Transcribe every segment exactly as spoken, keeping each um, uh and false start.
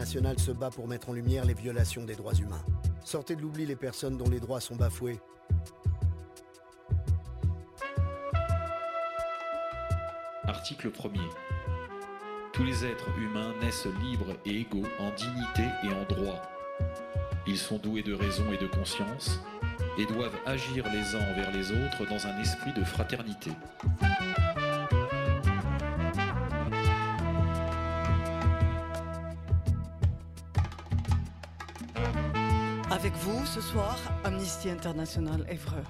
International se bat pour mettre en lumière les violations des droits humains. Sortez de l'oubli les personnes dont les droits sont bafoués. Article premier. Tous les êtres humains naissent libres et égaux en dignité et en droit. Ils sont doués de raison et de conscience et doivent agir les uns envers les autres dans un esprit de fraternité. Avec vous, ce soir, Amnesty International Évreux.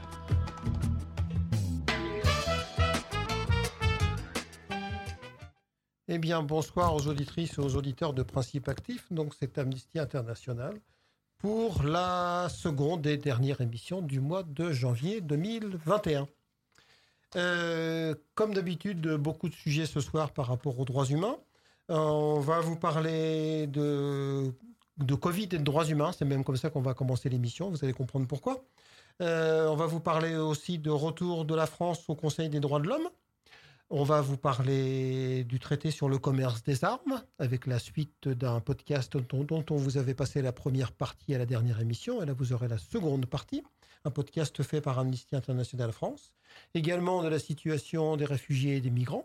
Eh bien, bonsoir aux auditrices et aux auditeurs de Principe Actif. Donc, c'est Amnesty International pour la seconde et dernière émission du mois de janvier deux mille vingt et un. Euh, comme d'habitude, beaucoup de sujets ce soir par rapport aux droits humains. Euh, on va vous parler de, de Covid et de droits humains. C'est même comme ça qu'on va commencer l'émission. Vous allez comprendre pourquoi. Euh, on va vous parler aussi de retour de la France au Conseil des droits de l'homme. On va vous parler du traité sur le commerce des armes, avec la suite d'un podcast dont, dont on vous avait passé la première partie à la dernière émission. Et là, vous aurez la seconde partie, un podcast fait par Amnesty International France. Également de la situation des réfugiés et des migrants.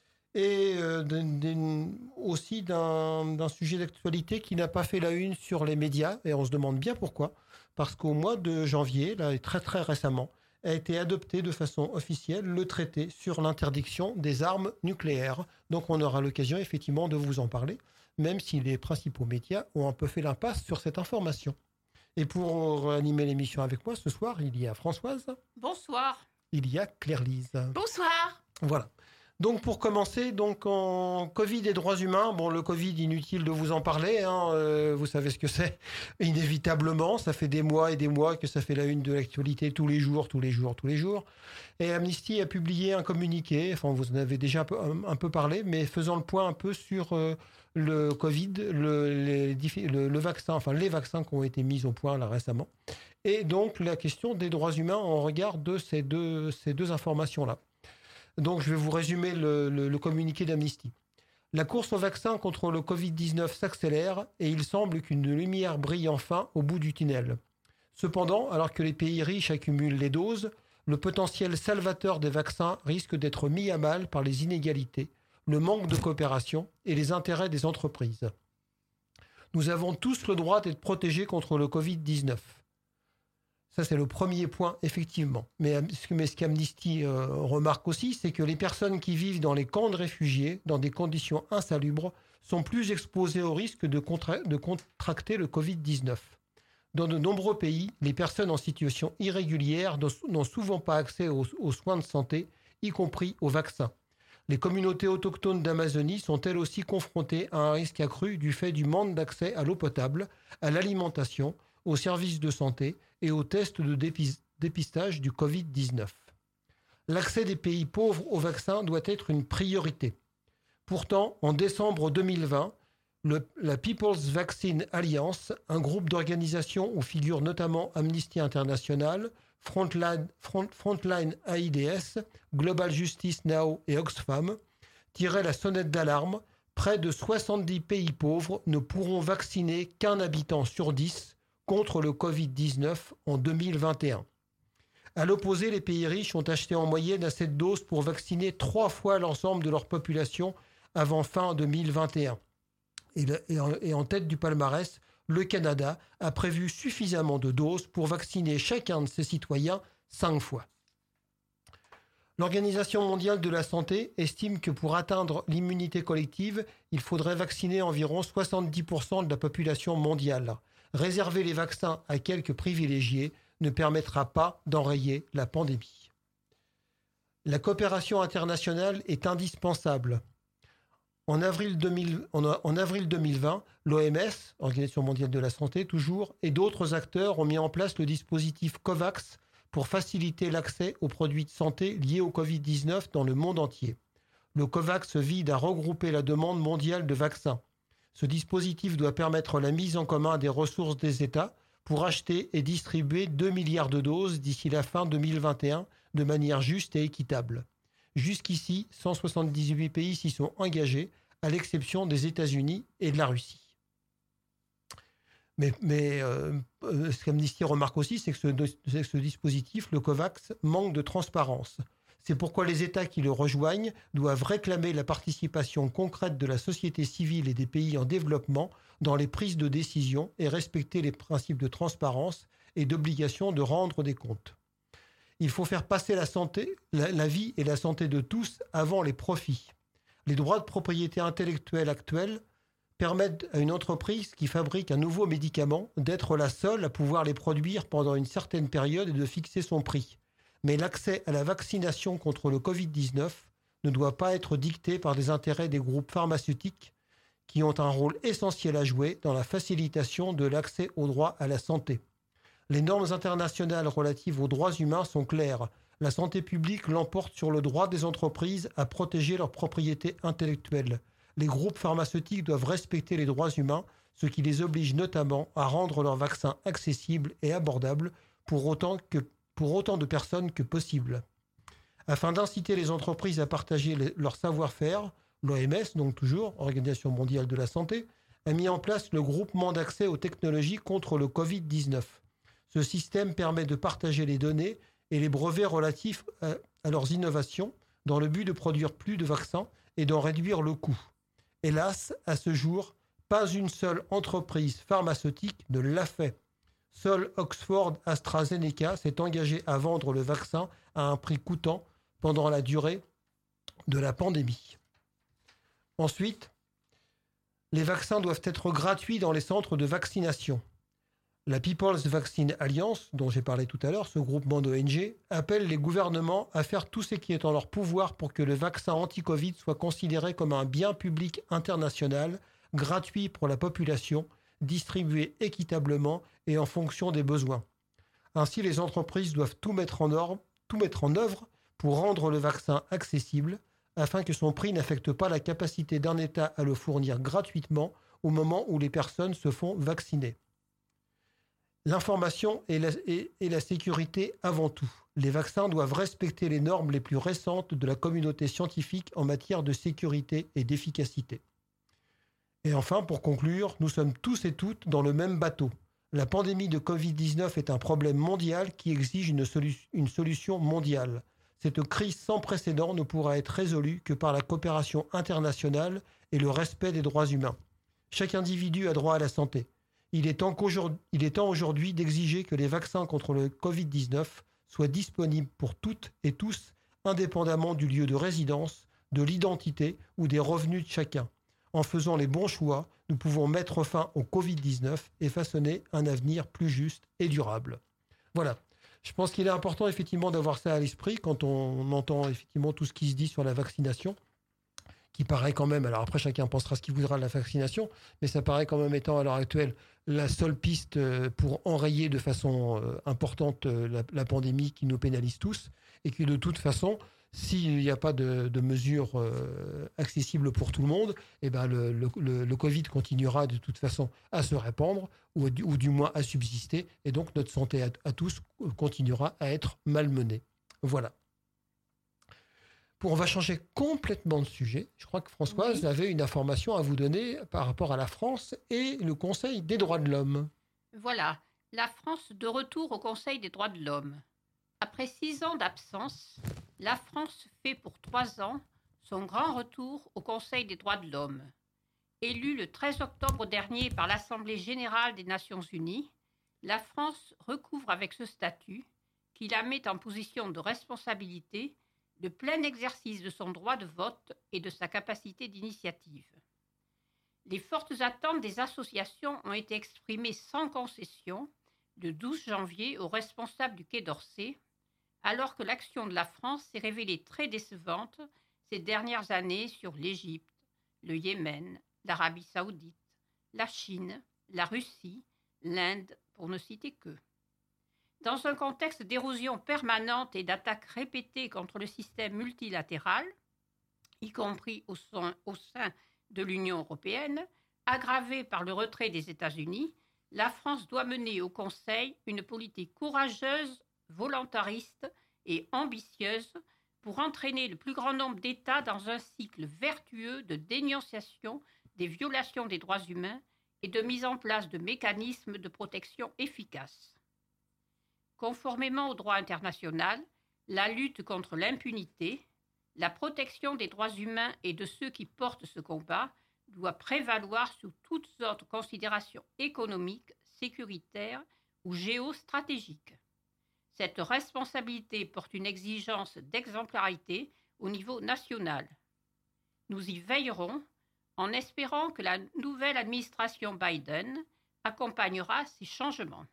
Et euh, de, de, aussi d'un, d'un sujet d'actualité qui n'a pas fait la une sur les médias. Et on se demande bien pourquoi. Parce qu'au mois de janvier, là, et très très récemment, a été adopté de façon officielle le traité sur l'interdiction des armes nucléaires. Donc on aura l'occasion effectivement de vous en parler, même si les principaux médias ont un peu fait l'impasse sur cette information. Et pour animer l'émission avec moi ce soir, il y a Françoise. Bonsoir. Il y a Claire-Lise. Bonsoir. Voilà. Donc pour commencer, donc en Covid et droits humains, bon le Covid inutile de vous en parler, hein, euh, vous savez ce que c'est, inévitablement, ça fait des mois et des mois que ça fait la une de l'actualité tous les jours, tous les jours, tous les jours. Et Amnesty a publié un communiqué, enfin vous en avez déjà un peu, un, un peu parlé, mais faisant le point un peu sur euh, le Covid, le, les, le, le vaccin, enfin les vaccins qui ont été mis au point là récemment, et donc la question des droits humains en regard de ces deux, ces deux informations-là. Donc, je vais vous résumer le, le, le communiqué d'Amnesty. La course au vaccin contre le covid dix-neuf s'accélère et il semble qu'une lumière brille enfin au bout du tunnel. Cependant, alors que les pays riches accumulent les doses, le potentiel salvateur des vaccins risque d'être mis à mal par les inégalités, le manque de coopération et les intérêts des entreprises. Nous avons tous le droit d'être protégés contre le covid dix-neuf. Ça, c'est le premier point, effectivement. Mais, mais ce qu'Amnesty euh, remarque aussi, c'est que les personnes qui vivent dans les camps de réfugiés, dans des conditions insalubres, sont plus exposées au risque de, contra- de contracter le covid dix-neuf. Dans de nombreux pays, les personnes en situation irrégulière n'ont souvent pas accès aux, aux soins de santé, y compris aux vaccins. Les communautés autochtones d'Amazonie sont elles aussi confrontées à un risque accru du fait du manque d'accès à l'eau potable, à l'alimentation, aux services de santé et aux tests de dépistage du covid dix-neuf. L'accès des pays pauvres au vaccin doit être une priorité. Pourtant, en décembre deux mille vingt, le, la People's Vaccine Alliance, un groupe d'organisations où figurent notamment Amnesty International, Frontline, Front, Frontline AIDS, Global Justice Now et Oxfam, tirait la sonnette d'alarme. Près de soixante-dix pays pauvres ne pourront vacciner qu'un habitant sur dix contre le covid dix-neuf en deux mille vingt et un. À l'opposé, les pays riches ont acheté en moyenne assez de doses pour vacciner trois fois l'ensemble de leur population avant fin deux mille vingt et un. Et, le, et, en, et en tête du palmarès, le Canada a prévu suffisamment de doses pour vacciner chacun de ses citoyens cinq fois. L'Organisation mondiale de la santé estime que pour atteindre l'immunité collective, il faudrait vacciner environ soixante-dix pour cent de la population mondiale. Réserver les vaccins à quelques privilégiés ne permettra pas d'enrayer la pandémie. La coopération internationale est indispensable. En avril, deux mille, en, en avril deux mille vingt, l'O M S, Organisation mondiale de la santé toujours, et d'autres acteurs ont mis en place le dispositif COVAX pour faciliter l'accès aux produits de santé liés au covid dix-neuf dans le monde entier. Le COVAX vise à regrouper la demande mondiale de vaccins. Ce dispositif doit permettre la mise en commun des ressources des États pour acheter et distribuer deux milliards de doses d'ici la fin deux mille vingt et un de manière juste et équitable. Jusqu'ici, cent soixante-dix-huit pays s'y sont engagés, à l'exception des États-Unis et de la Russie. Mais, mais euh, ce qu'Amnesty remarque aussi, c'est que, ce, c'est que ce dispositif, le COVAX, manque de transparence. C'est pourquoi les États qui le rejoignent doivent réclamer la participation concrète de la société civile et des pays en développement dans les prises de décision et respecter les principes de transparence et d'obligation de rendre des comptes. Il faut faire passer la santé, la, la vie et la santé de tous avant les profits. Les droits de propriété intellectuelle actuels permettent à une entreprise qui fabrique un nouveau médicament d'être la seule à pouvoir les produire pendant une certaine période et de fixer son prix. Mais l'accès à la vaccination contre le covid dix-neuf ne doit pas être dicté par des intérêts des groupes pharmaceutiques qui ont un rôle essentiel à jouer dans la facilitation de l'accès au droit à la santé. Les normes internationales relatives aux droits humains sont claires. La santé publique l'emporte sur le droit des entreprises à protéger leur propriété intellectuelle. Les groupes pharmaceutiques doivent respecter les droits humains, ce qui les oblige notamment à rendre leurs vaccins accessibles et abordables pour autant, que, pour autant de personnes que possible. Afin d'inciter les entreprises à partager les, leur savoir-faire, l'O M S, donc toujours, Organisation mondiale de la santé, a mis en place le groupement d'accès aux technologies contre le covid dix-neuf. Ce système permet de partager les données et les brevets relatifs à, à leurs innovations dans le but de produire plus de vaccins et d'en réduire le coût. Hélas, à ce jour, pas une seule entreprise pharmaceutique ne l'a fait. Seul Oxford AstraZeneca s'est engagé à vendre le vaccin à un prix coûtant pendant la durée de la pandémie. Ensuite, les vaccins doivent être gratuits dans les centres de vaccination. La People's Vaccine Alliance, dont j'ai parlé tout à l'heure, ce groupement d'O N G, appelle les gouvernements à faire tout ce qui est en leur pouvoir pour que le vaccin anti-Covid soit considéré comme un bien public international, gratuit pour la population, distribué équitablement et en fonction des besoins. Ainsi, les entreprises doivent tout mettre en ordre, tout mettre en œuvre pour rendre le vaccin accessible, afin que son prix n'affecte pas la capacité d'un État à le fournir gratuitement au moment où les personnes se font vacciner. L'information et la, et, et la sécurité avant tout. Les vaccins doivent respecter les normes les plus récentes de la communauté scientifique en matière de sécurité et d'efficacité. Et enfin, pour conclure, nous sommes tous et toutes dans le même bateau. La pandémie de covid dix-neuf est un problème mondial qui exige une, solu- une solution mondiale. Cette crise sans précédent ne pourra être résolue que par la coopération internationale et le respect des droits humains. Chaque individu a droit à la santé. Il est temps, il est temps aujourd'hui d'exiger que les vaccins contre le covid dix-neuf soient disponibles pour toutes et tous, indépendamment du lieu de résidence, de l'identité ou des revenus de chacun. En faisant les bons choix, nous pouvons mettre fin au covid dix-neuf et façonner un avenir plus juste et durable. Voilà. Je pense qu'il est important effectivement d'avoir ça à l'esprit quand on entend effectivement tout ce qui se dit sur la vaccination, qui paraît quand même, alors après chacun pensera ce qu'il voudra de la vaccination, mais ça paraît quand même étant à l'heure actuelle la seule piste pour enrayer de façon importante la, la pandémie qui nous pénalise tous, et que de toute façon, s'il n'y a pas de, de mesures euh, accessibles pour tout le monde, eh ben le, le, le, le Covid continuera de toute façon à se répandre, ou, ou du moins à subsister, et donc notre santé à, à tous continuera à être malmenée. Voilà. Pour, on va changer complètement de sujet. Je crois que Françoise oui. avait une information à vous donner par rapport à la France et le Conseil des droits de l'homme. Voilà, la France de retour au Conseil des droits de l'homme. Après six ans d'absence, la France fait pour trois ans son grand retour au Conseil des droits de l'homme. Élue le treize octobre dernier par l'Assemblée générale des Nations unies, la France recouvre avec ce statut, qui la met en position de responsabilité, le plein exercice de son droit de vote et de sa capacité d'initiative. Les fortes attentes des associations ont été exprimées sans concession le douze janvier aux responsables du Quai d'Orsay, alors que l'action de la France s'est révélée très décevante ces dernières années sur l'Égypte, le Yémen, l'Arabie saoudite, la Chine, la Russie, l'Inde, pour ne citer que. Dans un contexte d'érosion permanente et d'attaques répétées contre le système multilatéral, y compris au sein, au sein de l'Union européenne, aggravé par le retrait des États-Unis, la France doit mener au Conseil une politique courageuse, volontariste et ambitieuse pour entraîner le plus grand nombre d'États dans un cycle vertueux de dénonciation des violations des droits humains et de mise en place de mécanismes de protection efficaces. Conformément au droit international, la lutte contre l'impunité, la protection des droits humains et de ceux qui portent ce combat doit prévaloir sur toutes autres considérations économiques, sécuritaires ou géostratégiques. Cette responsabilité porte une exigence d'exemplarité au niveau national. Nous y veillerons en espérant que la nouvelle administration Biden accompagnera ces changements.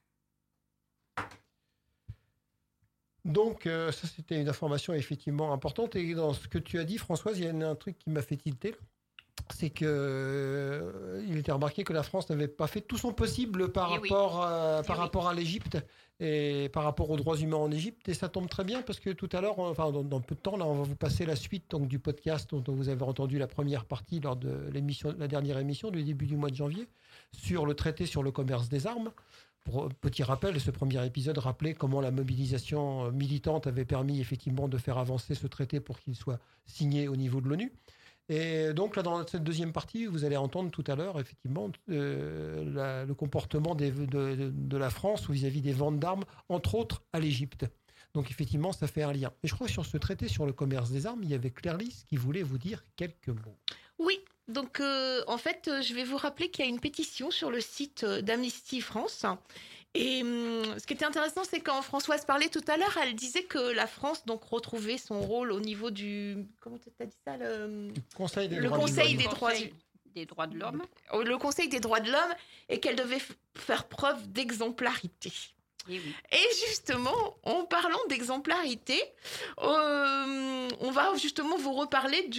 Donc, euh, ça, c'était une information effectivement importante. Et dans ce que tu as dit, Françoise, il y a un truc qui m'a fait tilter. C'est qu'il euh, était remarqué que la France n'avait pas fait tout son possible par, Et rapport, oui. euh, par Et rapport oui. à l'Égypte et par rapport aux droits humains en Égypte. Et ça tombe très bien parce que tout à l'heure, enfin, dans, dans peu de temps, là, on va vous passer la suite donc, du podcast dont vous avez entendu la première partie lors de l'émission, la dernière émission du début du mois de janvier sur le traité sur le commerce des armes. Pour, petit rappel, ce premier épisode rappelait comment la mobilisation militante avait permis effectivement de faire avancer ce traité pour qu'il soit signé au niveau de l'ONU. Et donc là, dans cette deuxième partie, vous allez entendre tout à l'heure effectivement euh, la, le comportement des, de, de, de la France vis-à-vis des ventes d'armes, entre autres à l'Égypte. Donc effectivement, ça fait un lien. Et je crois que sur ce traité sur le commerce des armes, il y avait Claire Lys qui voulait vous dire quelques mots. Oui, donc euh, en fait, je vais vous rappeler qu'il y a une pétition sur le site d'Amnesty France. Et hum, ce qui était intéressant, c'est quand Françoise parlait tout à l'heure, elle disait que la France donc retrouvait son rôle au niveau du... Comment tu as dit ça le... Le Conseil des Le droits Conseil de des l'homme. droits- Conseil des droits de l'homme. le Conseil des droits de l'homme et qu'elle devait f- faire preuve d'exemplarité. Et oui. Et justement, en parlant d'exemplarité, euh, on va justement vous reparler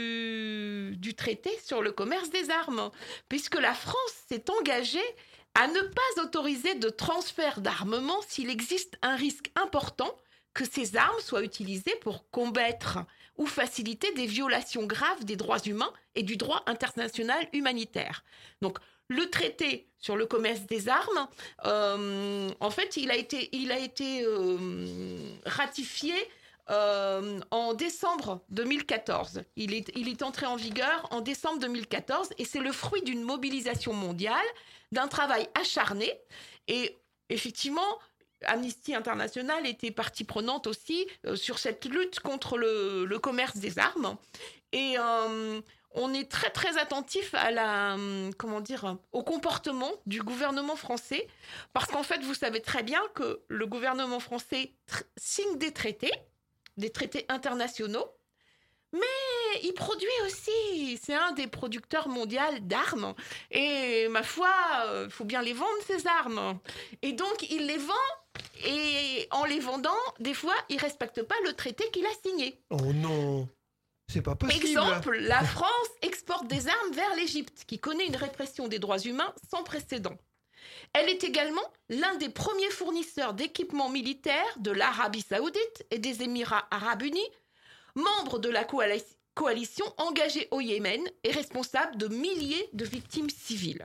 du, du traité sur le commerce des armes, puisque la France s'est engagée à ne pas autoriser de transfert d'armement s'il existe un risque important que ces armes soient utilisées pour combattre ou faciliter des violations graves des droits humains et du droit international humanitaire. Donc, le traité sur le commerce des armes, euh, en fait, il a été, il a été euh, ratifié euh, en décembre deux mille quatorze. Il est, il est entré en vigueur en décembre deux mille quatorze et c'est le fruit d'une mobilisation mondiale, d'un travail acharné. Et effectivement, Amnesty International était partie prenante aussi euh, sur cette lutte contre le, le commerce des armes. Et euh, on est très très attentif à la, comment dire, au comportement du gouvernement français, parce qu'en fait, vous savez très bien que le gouvernement français tr- signe des traités, des traités internationaux, mais il produit aussi, c'est un des producteurs mondiaux d'armes, et ma foi, il faut bien les vendre ces armes. Et donc, il les vend, et en les vendant, des fois, il ne respecte pas le traité qu'il a signé. Oh non, c'est pas possible. Exemple, la France exporte des armes vers l'Égypte, qui connaît une répression des droits humains sans précédent. Elle est également l'un des premiers fournisseurs d'équipements militaires de l'Arabie Saoudite et des Émirats Arabes Unis, membre de la coali- coalition engagée au Yémen et responsable de milliers de victimes civiles.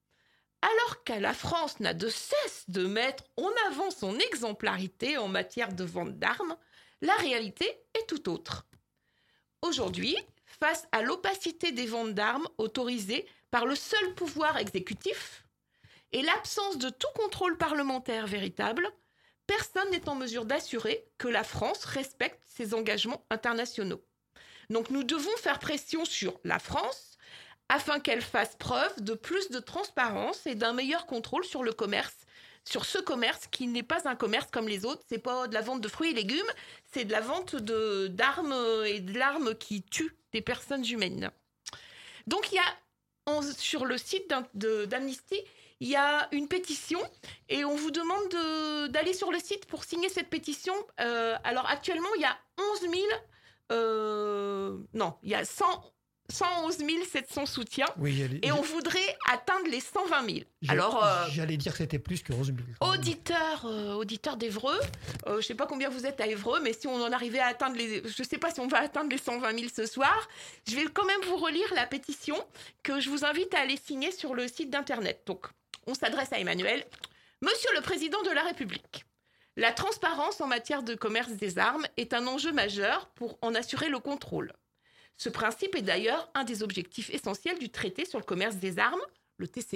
Alors que la France n'a de cesse de mettre en avant son exemplarité en matière de vente d'armes, la réalité est tout autre. Aujourd'hui, face à l'opacité des ventes d'armes autorisées par le seul pouvoir exécutif et l'absence de tout contrôle parlementaire véritable, personne n'est en mesure d'assurer que la France respecte ses engagements internationaux. Donc nous devons faire pression sur la France afin qu'elle fasse preuve de plus de transparence et d'un meilleur contrôle sur le commerce, sur ce commerce qui n'est pas un commerce comme les autres. C'est pas de la vente de fruits et légumes, c'est de la vente de, d'armes et de l'arme qui tue des personnes humaines. Donc il y a en, sur le site d'un, de, d'Amnesty, il y a une pétition et on vous demande de, d'aller sur le site pour signer cette pétition. Euh, alors actuellement, il y a onze mille... Euh, non, il y a cent, cent onze mille sept cents soutiens. Oui, j'allais, Et on voudrait atteindre les cent vingt mille. j'a- Alors, euh, j'allais dire que c'était plus que onze mille. auditeurs, euh, auditeurs d'Évreux, euh, je ne sais pas combien vous êtes à Évreux, mais si on en arrivait à atteindre les... Je ne sais pas si on va atteindre les cent vingt mille ce soir. Je vais quand même vous relire la pétition que je vous invite à aller signer sur le site d'Internet. Donc, on s'adresse à Emmanuel. Monsieur le Président de la République, la transparence en matière de commerce des armes est un enjeu majeur pour en assurer le contrôle. Ce principe est d'ailleurs un des objectifs essentiels du traité sur le commerce des armes, le T C A,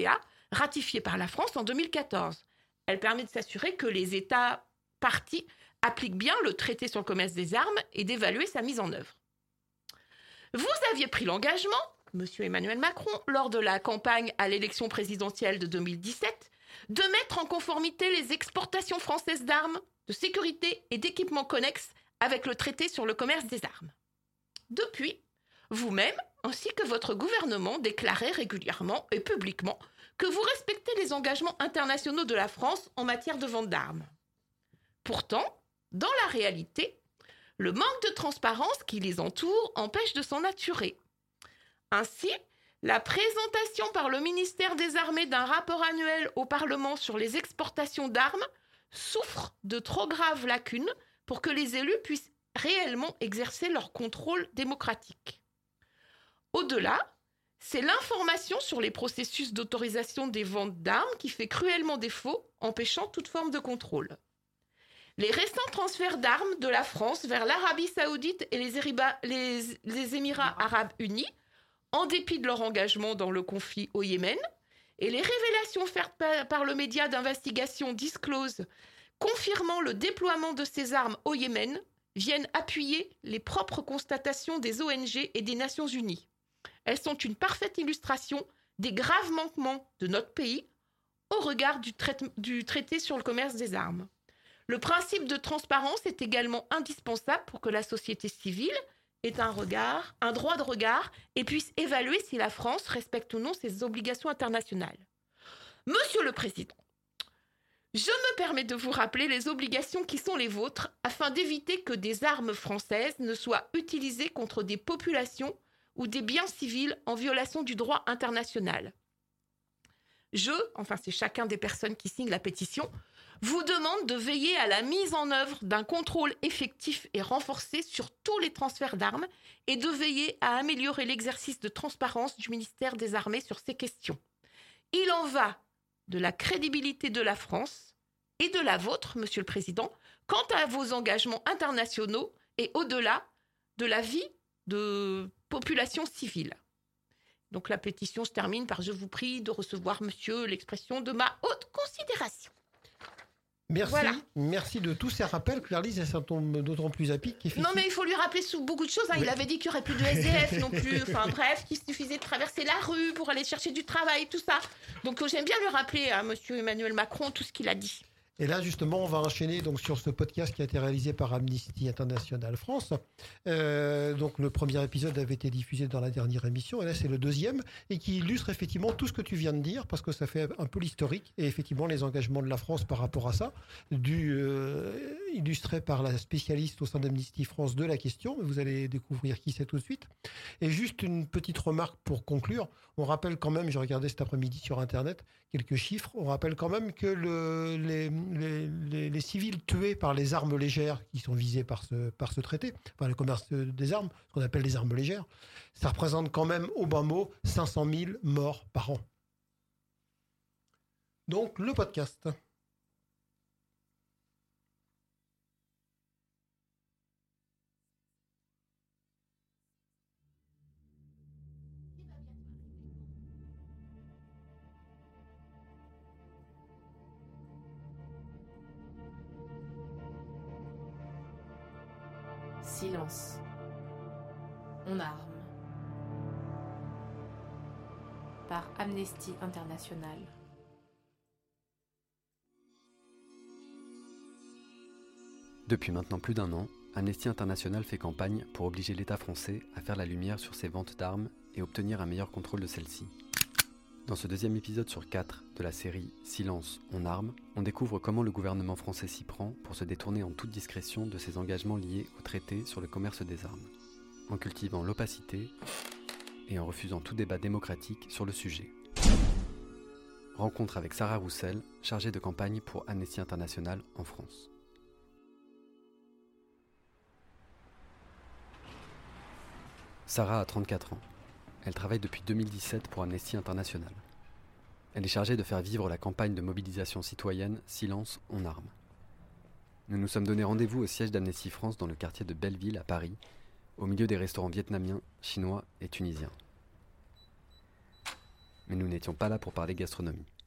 ratifiée par la France en deux mille quatorze. Elle permet de s'assurer que les États parties appliquent bien le traité sur le commerce des armes et d'évaluer sa mise en œuvre. Vous aviez pris l'engagement, Monsieur Emmanuel Macron, lors de la campagne à l'élection présidentielle de deux mille dix-sept, de mettre en conformité les exportations françaises d'armes, de sécurité et d'équipements connexes avec le traité sur le commerce des armes. Depuis, vous-même, ainsi que votre gouvernement, déclarez régulièrement et publiquement que vous respectez les engagements internationaux de la France en matière de vente d'armes. Pourtant, dans la réalité, le manque de transparence qui les entoure empêche de s'en assurer. Ainsi, la présentation par le ministère des Armées d'un rapport annuel au Parlement sur les exportations d'armes souffre de trop graves lacunes pour que les élus puissent réellement exercer leur contrôle démocratique. Au-delà, c'est l'information sur les processus d'autorisation des ventes d'armes qui fait cruellement défaut, empêchant toute forme de contrôle. Les récents transferts d'armes de la France vers l'Arabie Saoudite et les, Ériba, les, les Émirats Arabes Unis, en dépit de leur engagement dans le conflit au Yémen, et les révélations faites par, par le média d'investigation Disclose confirmant le déploiement de ces armes au Yémen, viennent appuyer les propres constatations des O N G et des Nations Unies. Elles sont une parfaite illustration des graves manquements de notre pays au regard du, trai- du traité sur le commerce des armes. Le principe de transparence est également indispensable pour que la société civile ait un regard, un droit de regard et puisse évaluer si la France respecte ou non ses obligations internationales. Monsieur le Président, je me permets de vous rappeler les obligations qui sont les vôtres afin d'éviter que des armes françaises ne soient utilisées contre des populations ou des biens civils en violation du droit international. Je, enfin c'est chacun des personnes qui signent la pétition, vous demande de veiller à la mise en œuvre d'un contrôle effectif et renforcé sur tous les transferts d'armes et de veiller à améliorer l'exercice de transparence du ministère des Armées sur ces questions. Il en va de la crédibilité de la France et de la vôtre, Monsieur le Président, quant à vos engagements internationaux et au-delà de la vie de population civile. Donc la pétition se termine par « Je vous prie de recevoir, monsieur, l'expression de ma haute considération ». Merci, Voilà. Merci de tous ces rappels, Claire-Lise, ça tombe d'autant plus à pic qu'effectivement... Non, mais il faut lui rappeler sous beaucoup de choses. Hein. Oui. Il avait dit qu'il n'y aurait plus de S D F non plus. Enfin bref, qu'il suffisait de traverser la rue pour aller chercher du travail, tout ça. Donc j'aime bien lui rappeler à monsieur Emmanuel Macron tout ce qu'il a dit. Et là, justement, on va enchaîner donc, sur ce podcast qui a été réalisé par Amnesty International France. Euh, donc, le premier épisode avait été diffusé dans la dernière émission, et là, c'est le deuxième, et qui illustre effectivement tout ce que tu viens de dire, parce que ça fait un peu l'historique, et effectivement, les engagements de la France par rapport à ça, du, euh, illustré par la spécialiste au sein d'Amnesty France de la question. Vous allez découvrir qui c'est tout de suite. Et juste une petite remarque pour conclure. On rappelle quand même, j'ai regardé cet après-midi sur Internet, quelques chiffres. On rappelle quand même que le, les, les, les, les civils tués par les armes légères qui sont visés par ce, par ce traité, par le commerce des armes, ce qu'on appelle les armes légères, ça représente quand même au bas mot cinq cent mille morts par an. Donc le podcast. Silence. On arme. Par Amnesty International. Depuis maintenant plus d'un an, Amnesty International fait campagne pour obliger l'État français à faire la lumière sur ses ventes d'armes et obtenir un meilleur contrôle de celles-ci. Dans ce deuxième épisode sur quatre de la série Silence, on arme, on découvre comment le gouvernement français s'y prend pour se détourner en toute discrétion de ses engagements liés au traité sur le commerce des armes, en cultivant l'opacité et en refusant tout débat démocratique sur le sujet. Rencontre avec Sarah Roussel, chargée de campagne pour Amnesty International en France. Sarah a trente-quatre ans. Elle travaille depuis deux mille dix-sept pour Amnesty International. Elle est chargée de faire vivre la campagne de mobilisation citoyenne Silence, on arme. Nous nous sommes donné rendez-vous au siège d'Amnesty France dans le quartier de Belleville à Paris, au milieu des restaurants vietnamiens, chinois et tunisiens. Mais nous n'étions pas là pour parler gastronomie.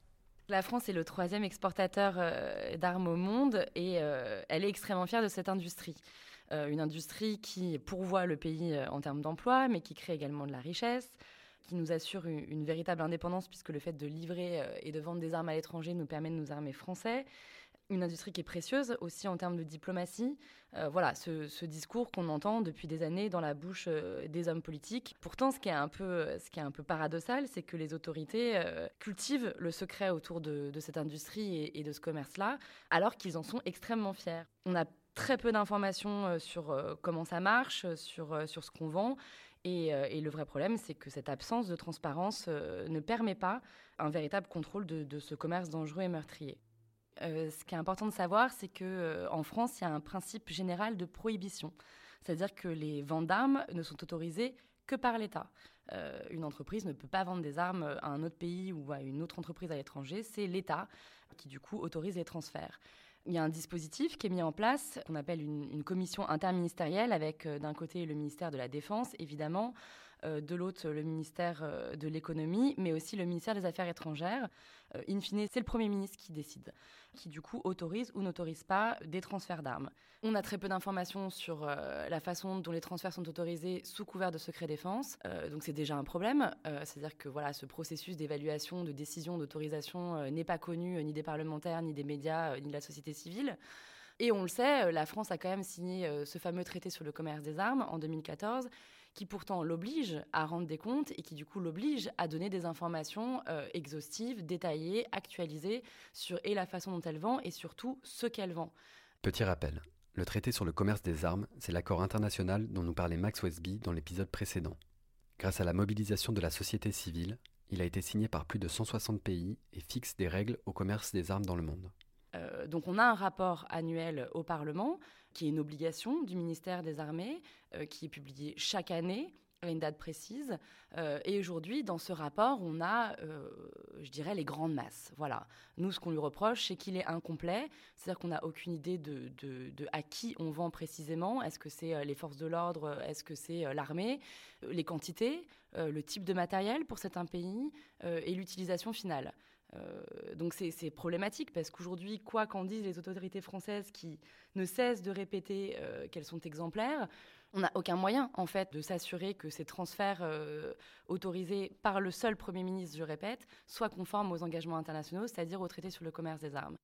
La France est le troisième exportateur euh, d'armes au monde et euh, elle est extrêmement fière de cette industrie. Euh, une industrie qui pourvoit le pays euh, en termes d'emploi, mais qui crée également de la richesse, qui nous assure une, une véritable indépendance puisque le fait de livrer euh, et de vendre des armes à l'étranger nous permet de nous armer français. Une industrie qui est précieuse aussi en termes de diplomatie. Euh, voilà, ce, ce discours qu'on entend depuis des années dans la bouche euh, des hommes politiques. Pourtant, ce qui est un peu, ce qui est un peu paradoxal, c'est que les autorités euh, cultivent le secret autour de, de cette industrie et, et de ce commerce-là, alors qu'ils en sont extrêmement fiers. On a très peu d'informations euh, sur euh, comment ça marche, sur, euh, sur ce qu'on vend. Et, euh, et le vrai problème, c'est que cette absence de transparence euh, ne permet pas un véritable contrôle de, de ce commerce dangereux et meurtrier. Euh, ce qui est important de savoir, c'est qu'en euh, France, il y a un principe général de prohibition. C'est-à-dire que les ventes d'armes ne sont autorisées que par l'État. Euh, une entreprise ne peut pas vendre des armes à un autre pays ou à une autre entreprise à l'étranger. C'est l'État qui, du coup, autorise les transferts. Il y a un dispositif qui est mis en place, qu'on appelle une, une commission interministérielle, avec euh, d'un côté le ministère de la Défense, évidemment, euh, de l'autre le ministère euh, de l'Économie, mais aussi le ministère des Affaires étrangères. Euh, in fine, c'est le Premier ministre qui décide, qui du coup autorise ou n'autorise pas des transferts d'armes. On a très peu d'informations sur euh, la façon dont les transferts sont autorisés sous couvert de secret défense, euh, donc c'est déjà un problème. Euh, c'est-à-dire que voilà, ce processus d'évaluation, de décision, d'autorisation euh, n'est pas connu euh, ni des parlementaires, ni des médias, euh, ni de la société civile. Et on le sait, euh, la France a quand même signé euh, ce fameux traité sur le commerce des armes en deux mille quatorze, qui pourtant l'oblige à rendre des comptes et qui du coup l'oblige à donner des informations euh, exhaustives, détaillées, actualisées sur et la façon dont elle vend et surtout ce qu'elle vend. Petit rappel, le traité sur le commerce des armes, c'est l'accord international dont nous parlait Max Westby dans l'épisode précédent. Grâce à la mobilisation de la société civile, il a été signé par plus de cent soixante pays et fixe des règles au commerce des armes dans le monde. Euh, donc on a un rapport annuel au Parlement, qui est une obligation du ministère des Armées, euh, qui est publié chaque année, à une date précise. Euh, et aujourd'hui, dans ce rapport, on a, euh, je dirais, les grandes masses. Voilà. Nous, ce qu'on lui reproche, c'est qu'il est incomplet. C'est-à-dire qu'on n'a aucune idée de, de, de à qui on vend précisément. Est-ce que c'est euh, les forces de l'ordre? Est-ce que c'est euh, l'armée? Les quantités, euh, le type de matériel pour certains pays euh, et l'utilisation finale. Euh, donc c'est, c'est problématique parce qu'aujourd'hui, quoi qu'en disent les autorités françaises qui ne cessent de répéter euh, qu'elles sont exemplaires, on n'a aucun moyen en fait de s'assurer que ces transferts euh, autorisés par le seul Premier ministre, je répète, soient conformes aux engagements internationaux, c'est-à-dire au traité sur le commerce des armes.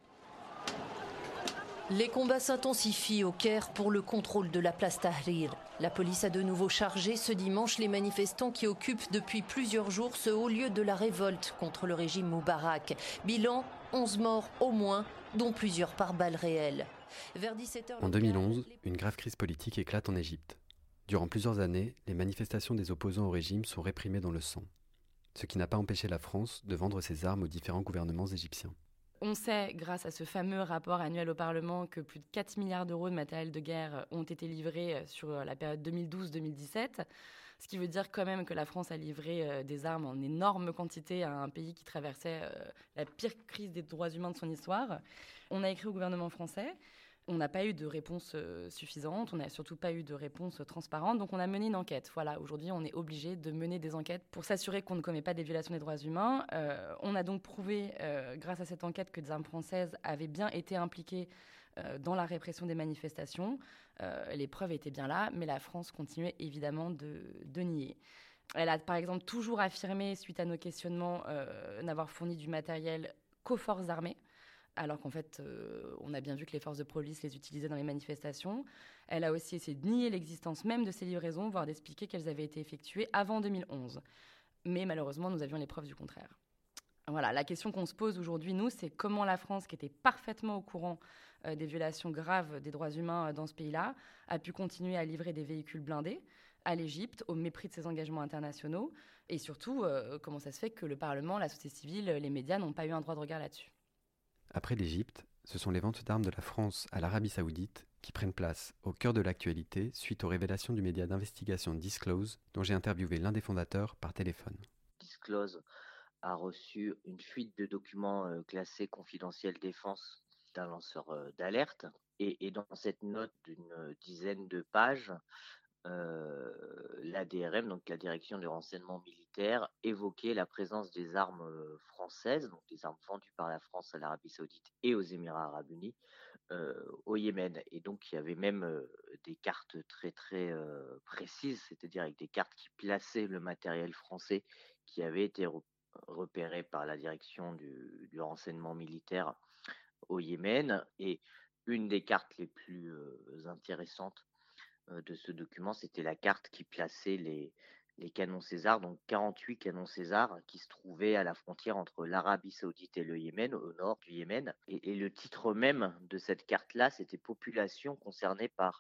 Les combats s'intensifient au Caire pour le contrôle de la place Tahrir. La police a de nouveau chargé ce dimanche les manifestants qui occupent depuis plusieurs jours ce haut lieu de la révolte contre le régime Moubarak. Bilan, onze morts au moins, dont plusieurs par balles réelles. Vers dix-sept heures, en deux mille onze, une grave crise politique éclate en Égypte. Durant plusieurs années, les manifestations des opposants au régime sont réprimées dans le sang, ce qui n'a pas empêché la France de vendre ses armes aux différents gouvernements égyptiens. On sait, grâce à ce fameux rapport annuel au Parlement, que plus de quatre milliards d'euros de matériel de guerre ont été livrés sur la période deux mille douze deux mille dix-sept, ce qui veut dire quand même que la France a livré des armes en énorme quantité à un pays qui traversait la pire crise des droits humains de son histoire. On a écrit au gouvernement français. On n'a pas eu de réponse euh, suffisante, on n'a surtout pas eu de réponse transparente, donc on a mené une enquête. Voilà, aujourd'hui, on est obligé de mener des enquêtes pour s'assurer qu'on ne commet pas des violations des droits humains. Euh, on a donc prouvé, euh, grâce à cette enquête, que des armes françaises avaient bien été impliquées euh, dans la répression des manifestations. Euh, les preuves étaient bien là, mais la France continuait évidemment de, de nier. Elle a par exemple toujours affirmé, suite à nos questionnements, euh, n'avoir fourni du matériel qu'aux forces armées, alors qu'en fait, euh, on a bien vu que les forces de police les utilisaient dans les manifestations. Elle a aussi essayé de nier l'existence même de ces livraisons, voire d'expliquer qu'elles avaient été effectuées avant deux mille onze. Mais malheureusement, nous avions les preuves du contraire. Voilà, la question qu'on se pose aujourd'hui, nous, c'est comment la France, qui était parfaitement au courant euh, des violations graves des droits humains euh, dans ce pays-là, a pu continuer à livrer des véhicules blindés à l'Égypte, au mépris de ses engagements internationaux, et surtout, euh, comment ça se fait que le Parlement, la société civile, les médias n'ont pas eu un droit de regard là-dessus. Après l'Égypte, ce sont les ventes d'armes de la France à l'Arabie Saoudite qui prennent place au cœur de l'actualité suite aux révélations du média d'investigation Disclose, dont j'ai interviewé l'un des fondateurs par téléphone. Disclose a reçu une fuite de documents euh, classés confidentiels défense d'un lanceur euh, d'alerte. Et, et dans cette note d'une dizaine de pages, euh, l'A D R M, donc la Direction du renseignement militaire, évoquait la présence des armes euh, françaises, donc des armes vendues par la France à l'Arabie Saoudite et aux Émirats Arabes Unis, euh, au Yémen. Et donc il y avait même euh, des cartes très très euh, précises, c'est-à-dire avec des cartes qui plaçaient le matériel français qui avait été re- repéré par la Direction du, du renseignement militaire au Yémen. Et une des cartes les plus euh, intéressantes de ce document, c'était la carte qui plaçait les, les canons César, donc quarante-huit canons César qui se trouvaient à la frontière entre l'Arabie Saoudite et le Yémen, au nord du Yémen. Et, et le titre même de cette carte-là, c'était « Population concernée par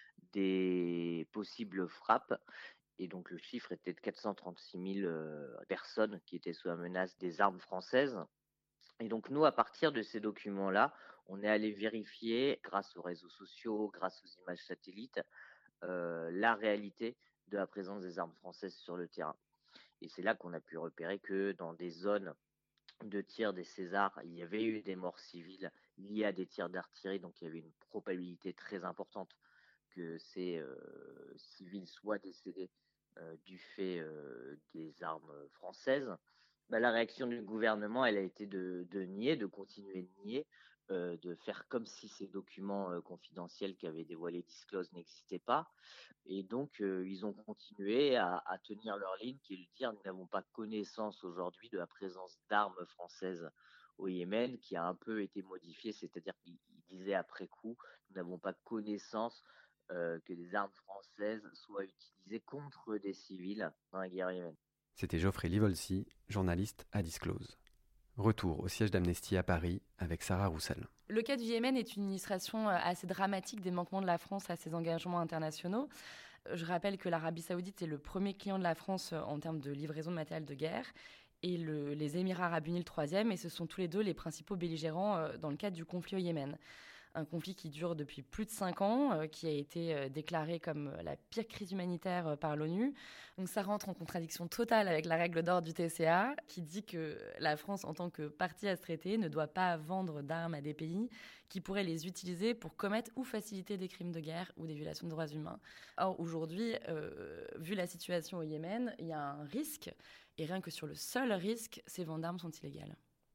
des possibles frappes ». Et donc le chiffre était de quatre cent trente-six mille euh, personnes qui étaient sous la menace des armes françaises. Et donc nous, à partir de ces documents-là, on est allé vérifier, grâce aux réseaux sociaux, grâce aux images satellites, Euh, la réalité de la présence des armes françaises sur le terrain. Et c'est là qu'on a pu repérer que dans des zones de tir des Césars, il y avait eu des morts civiles liées à des tirs d'artillerie, donc il y avait une probabilité très importante que ces euh, civils soient décédés euh, du fait euh, des armes françaises. Bah, la réaction du gouvernement, elle a été de, de nier, de continuer de nier, Euh, de faire comme si ces documents euh, confidentiels qu'avait dévoilés Disclose n'existaient pas. Et donc, euh, ils ont continué à, à tenir leur ligne, qui est de dire « Nous n'avons pas connaissance aujourd'hui de la présence d'armes françaises au Yémen », qui a un peu été modifiée, c'est-à-dire qu'ils disaient après coup « Nous n'avons pas connaissance euh, que des armes françaises soient utilisées contre des civils dans la guerre yéménite ». C'était Geoffrey Livolsi, journaliste à Disclose. Retour au siège d'Amnesty à Paris avec Sarah Roussel. Le cas du Yémen est une illustration assez dramatique des manquements de la France à ses engagements internationaux. Je rappelle que l'Arabie Saoudite est le premier client de la France en termes de livraison de matériel de guerre et le, les Émirats Arabes Unis le troisième, et ce sont tous les deux les principaux belligérants dans le cadre du conflit au Yémen. Un conflit qui dure depuis plus de cinq ans, euh, qui a été euh, déclaré comme euh, la pire crise humanitaire euh, par l'ONU. Donc ça rentre en contradiction totale avec la règle d'or du T C A, qui dit que la France, en tant que partie à ce traité, ne doit pas vendre d'armes à des pays qui pourraient les utiliser pour commettre ou faciliter des crimes de guerre ou des violations de droits humains. Or, aujourd'hui, euh, vu la situation au Yémen, il y a un risque, et rien que sur le seul risque, ces ventes d'armes sont illégales.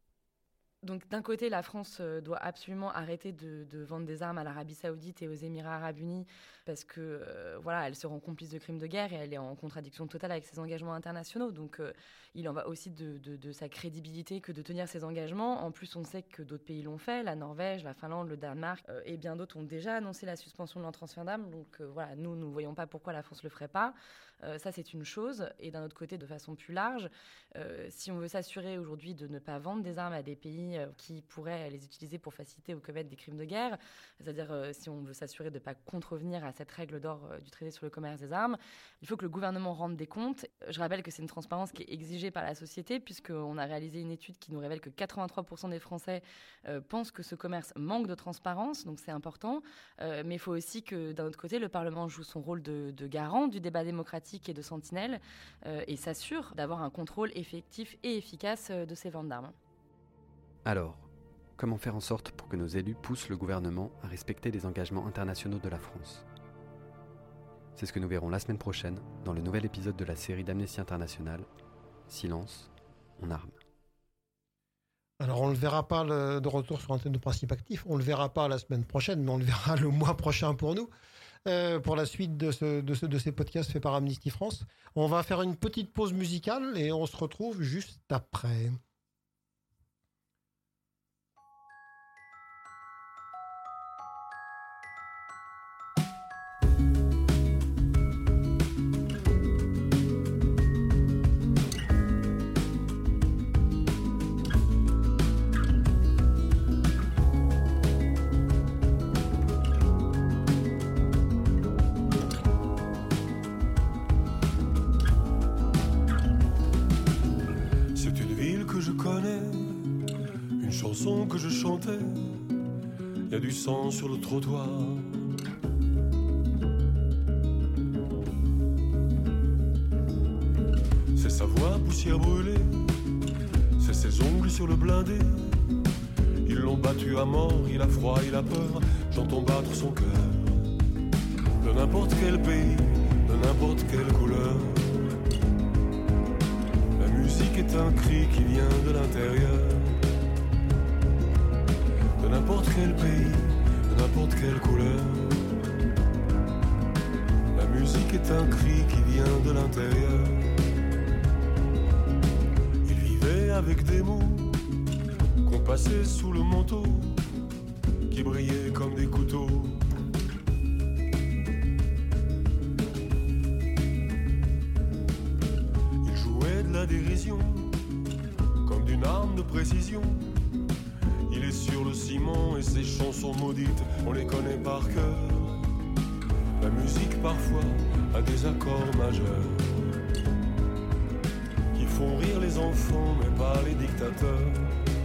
Donc d'un côté, la France doit absolument arrêter de, de vendre des armes à l'Arabie Saoudite et aux Émirats Arabes Unis parce que euh, voilà, elle se rend complice de crimes de guerre et elle est en contradiction totale avec ses engagements internationaux. Donc euh, il en va aussi de, de, de sa crédibilité que de tenir ses engagements. En plus, on sait que d'autres pays l'ont fait, la Norvège, la Finlande, le Danemark euh, et bien d'autres ont déjà annoncé la suspension de leur transfert d'armes. Donc euh, voilà, nous, nous ne voyons pas pourquoi la France ne le ferait pas. Euh, ça, c'est une chose. Et d'un autre côté, de façon plus large, euh, si on veut s'assurer aujourd'hui de ne pas vendre des armes à des pays euh, qui pourraient les utiliser pour faciliter ou commettre des crimes de guerre, c'est-à-dire euh, si on veut s'assurer de ne pas contrevenir à cette règle d'or euh, du traité sur le commerce des armes, il faut que le gouvernement rende des comptes. Je rappelle que c'est une transparence qui est exigée par la société, puisqu'on a réalisé une étude qui nous révèle que quatre-vingt-trois pour cent des Français euh, pensent que ce commerce manque de transparence, donc c'est important. Euh, mais il faut aussi que, d'un autre côté, le Parlement joue son rôle de, de garant du débat démocratique et de sentinelle euh, et s'assure d'avoir un contrôle effectif et efficace euh, de ces ventes d'armes. Alors, comment faire en sorte pour que nos élus poussent le gouvernement à respecter les engagements internationaux de la France ? C'est ce que nous verrons la semaine prochaine dans le nouvel épisode de la série d'Amnesty International, Silence, on arme. Alors on ne le verra pas le, de retour sur Antenne de Principe Actif, on ne le verra pas la semaine prochaine, mais on le verra le mois prochain pour nous, euh, pour la suite de, ce, de, ce, de ces podcasts faits par Amnesty France. On va faire une petite pause musicale et on se retrouve juste après. Que je chantais, il y a du sang sur le trottoir. C'est sa voix poussière brûlée, c'est ses ongles sur le blindé. Ils l'ont battu à mort, il a froid, il a peur, j'entends battre son cœur. De n'importe quel pays, de n'importe quelle couleur. La musique est un cri qui vient de l'intérieur, de n'importe quel pays, de n'importe quelle couleur. La musique est un cri qui vient de l'intérieur. Il vivait avec des mots qu'on passait sous le manteau, qui brillaient comme des couteaux. Il jouait de la dérision comme d'une arme de précision. Il est sur le ciment et ses chansons maudites, on les connaît par cœur. La musique parfois a des accords majeurs qui font rire les enfants mais pas les dictateurs.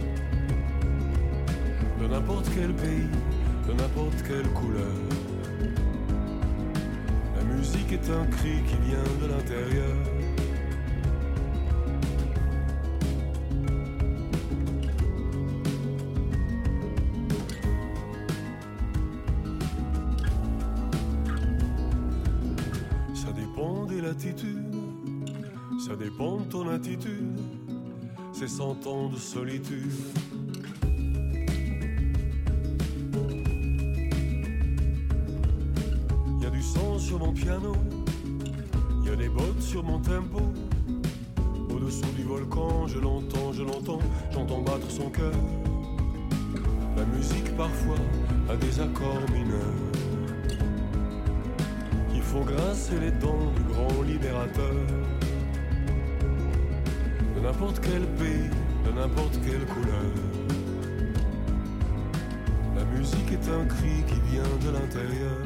De n'importe quel pays, de n'importe quelle couleur. La musique est un cri qui vient de l'intérieur. Ça dépend des latitudes, ça dépend de ton attitude, c'est cent ans de solitude. Sur mon piano, il y a des bottes sur mon tempo. Au-dessous du volcan, je l'entends, je l'entends, j'entends battre son cœur. La musique parfois a des accords mineurs qui font grincer les dents du grand libérateur. De n'importe quel pays, de n'importe quelle couleur. La musique est un cri qui vient de l'intérieur.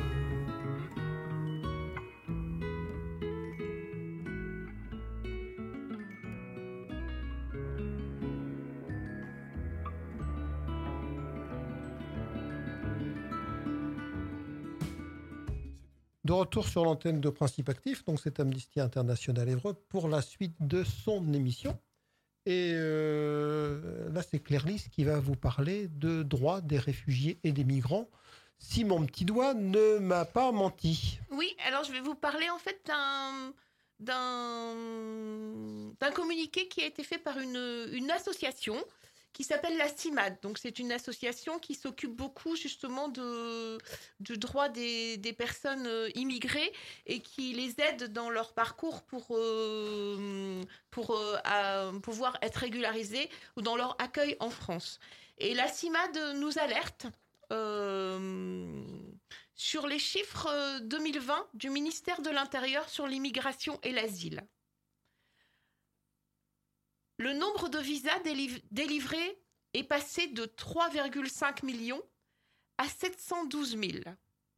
De retour sur l'antenne de Principe Actif, donc c'est Amnesty International Évreux pour la suite de son émission. Et euh, là, c'est Claire-Lise qui va vous parler de droits des réfugiés et des migrants. Si mon petit doigt ne m'a pas menti. Oui, alors je vais vous parler en fait d'un, d'un, d'un communiqué qui a été fait par une, une association qui s'appelle la CIMAD. Donc, c'est une association qui s'occupe beaucoup justement de, du droit des, des personnes immigrées et qui les aide dans leur parcours pour, euh, pour euh, à pouvoir être régularisées ou dans leur accueil en France. Et la CIMAD nous alerte euh, sur les chiffres deux mille vingt du ministère de l'Intérieur sur l'immigration et l'asile. Le nombre de visas déliv- délivrés est passé de trois virgule cinq millions à sept cent douze mille.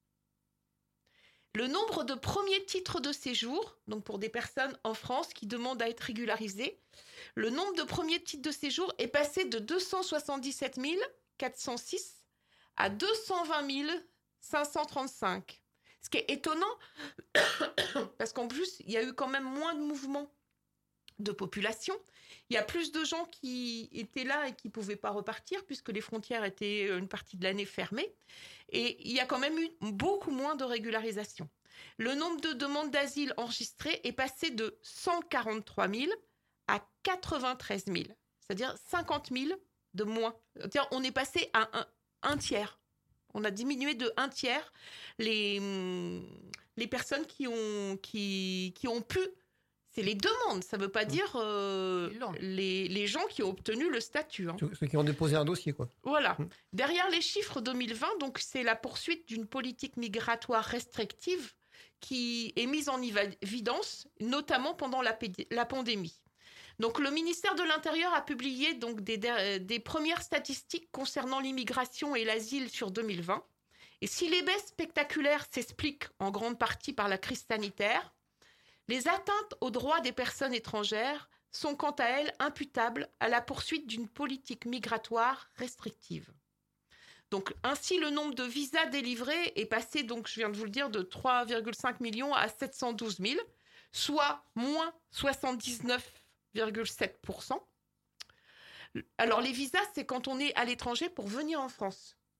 Le nombre de premiers titres de séjour, donc pour des personnes en France qui demandent à être régularisées, le nombre de premiers titres de séjour est passé de deux cent soixante-dix-sept mille quatre cent six à deux cent vingt mille cinq cent trente-cinq. Ce qui est étonnant, parce qu'en plus, il y a eu quand même moins de mouvements de population. Il y a plus de gens qui étaient là et qui ne pouvaient pas repartir puisque les frontières étaient une partie de l'année fermées. Et il y a quand même eu beaucoup moins de régularisation. Le nombre de demandes d'asile enregistrées est passé de cent quarante-trois mille à quatre-vingt-treize mille. C'est-à-dire cinquante mille de moins. C'est-à-dire on est passé à un, un tiers. On a diminué de un tiers les, les personnes qui ont, qui, qui ont pu. C'est les demandes, ça ne veut pas dire euh, les, les gens qui ont obtenu le statut. Hein. Ceux qui ont déposé un dossier, quoi. Voilà. Mmh. Derrière les chiffres deux mille vingt, donc, c'est la poursuite d'une politique migratoire restrictive qui est mise en évidence, notamment pendant la, péd- la pandémie. Donc, le ministère de l'Intérieur a publié donc, des, des premières statistiques concernant l'immigration et l'asile sur deux mille vingt. Et si les baisses spectaculaires s'expliquent en grande partie par la crise sanitaire, les atteintes aux droits des personnes étrangères sont quant à elles imputables à la poursuite d'une politique migratoire restrictive. Donc, ainsi, le nombre de visas délivrés est passé, donc, je viens de vous le dire, de trois virgule cinq millions à sept cent douze mille, soit moins soixante-dix-neuf virgule sept pour cent. Alors, les visas, c'est quand on est à l'étranger pour venir en France.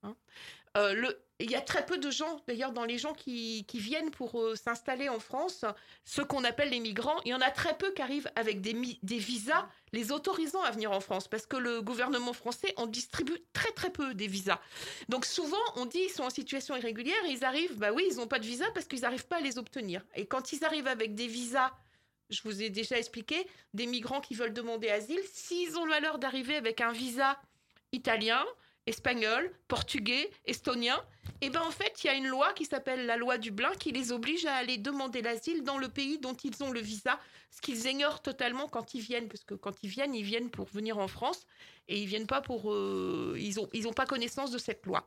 Hein. Euh, le, il y a très peu de gens, d'ailleurs, dans les gens qui, qui viennent pour euh, s'installer en France, ceux qu'on appelle les migrants, il y en a très peu qui arrivent avec des, des visas les autorisant à venir en France, parce que le gouvernement français en distribue très très peu des visas. Donc souvent, on dit ils sont en situation irrégulière, et ils arrivent, bah oui, ils n'ont pas de visa parce qu'ils n'arrivent pas à les obtenir. Et quand ils arrivent avec des visas, je vous ai déjà expliqué, des migrants qui veulent demander asile, s'ils ont le malheur d'arriver avec un visa italien, espagnol, portugais, estonien, et ben en fait, il y a une loi qui s'appelle la loi Dublin qui les oblige à aller demander l'asile dans le pays dont ils ont le visa, ce qu'ils ignorent totalement quand ils viennent, parce que quand ils viennent, ils viennent pour venir en France et ils viennent pas pour, euh, ils ont ils ont pas connaissance de cette loi.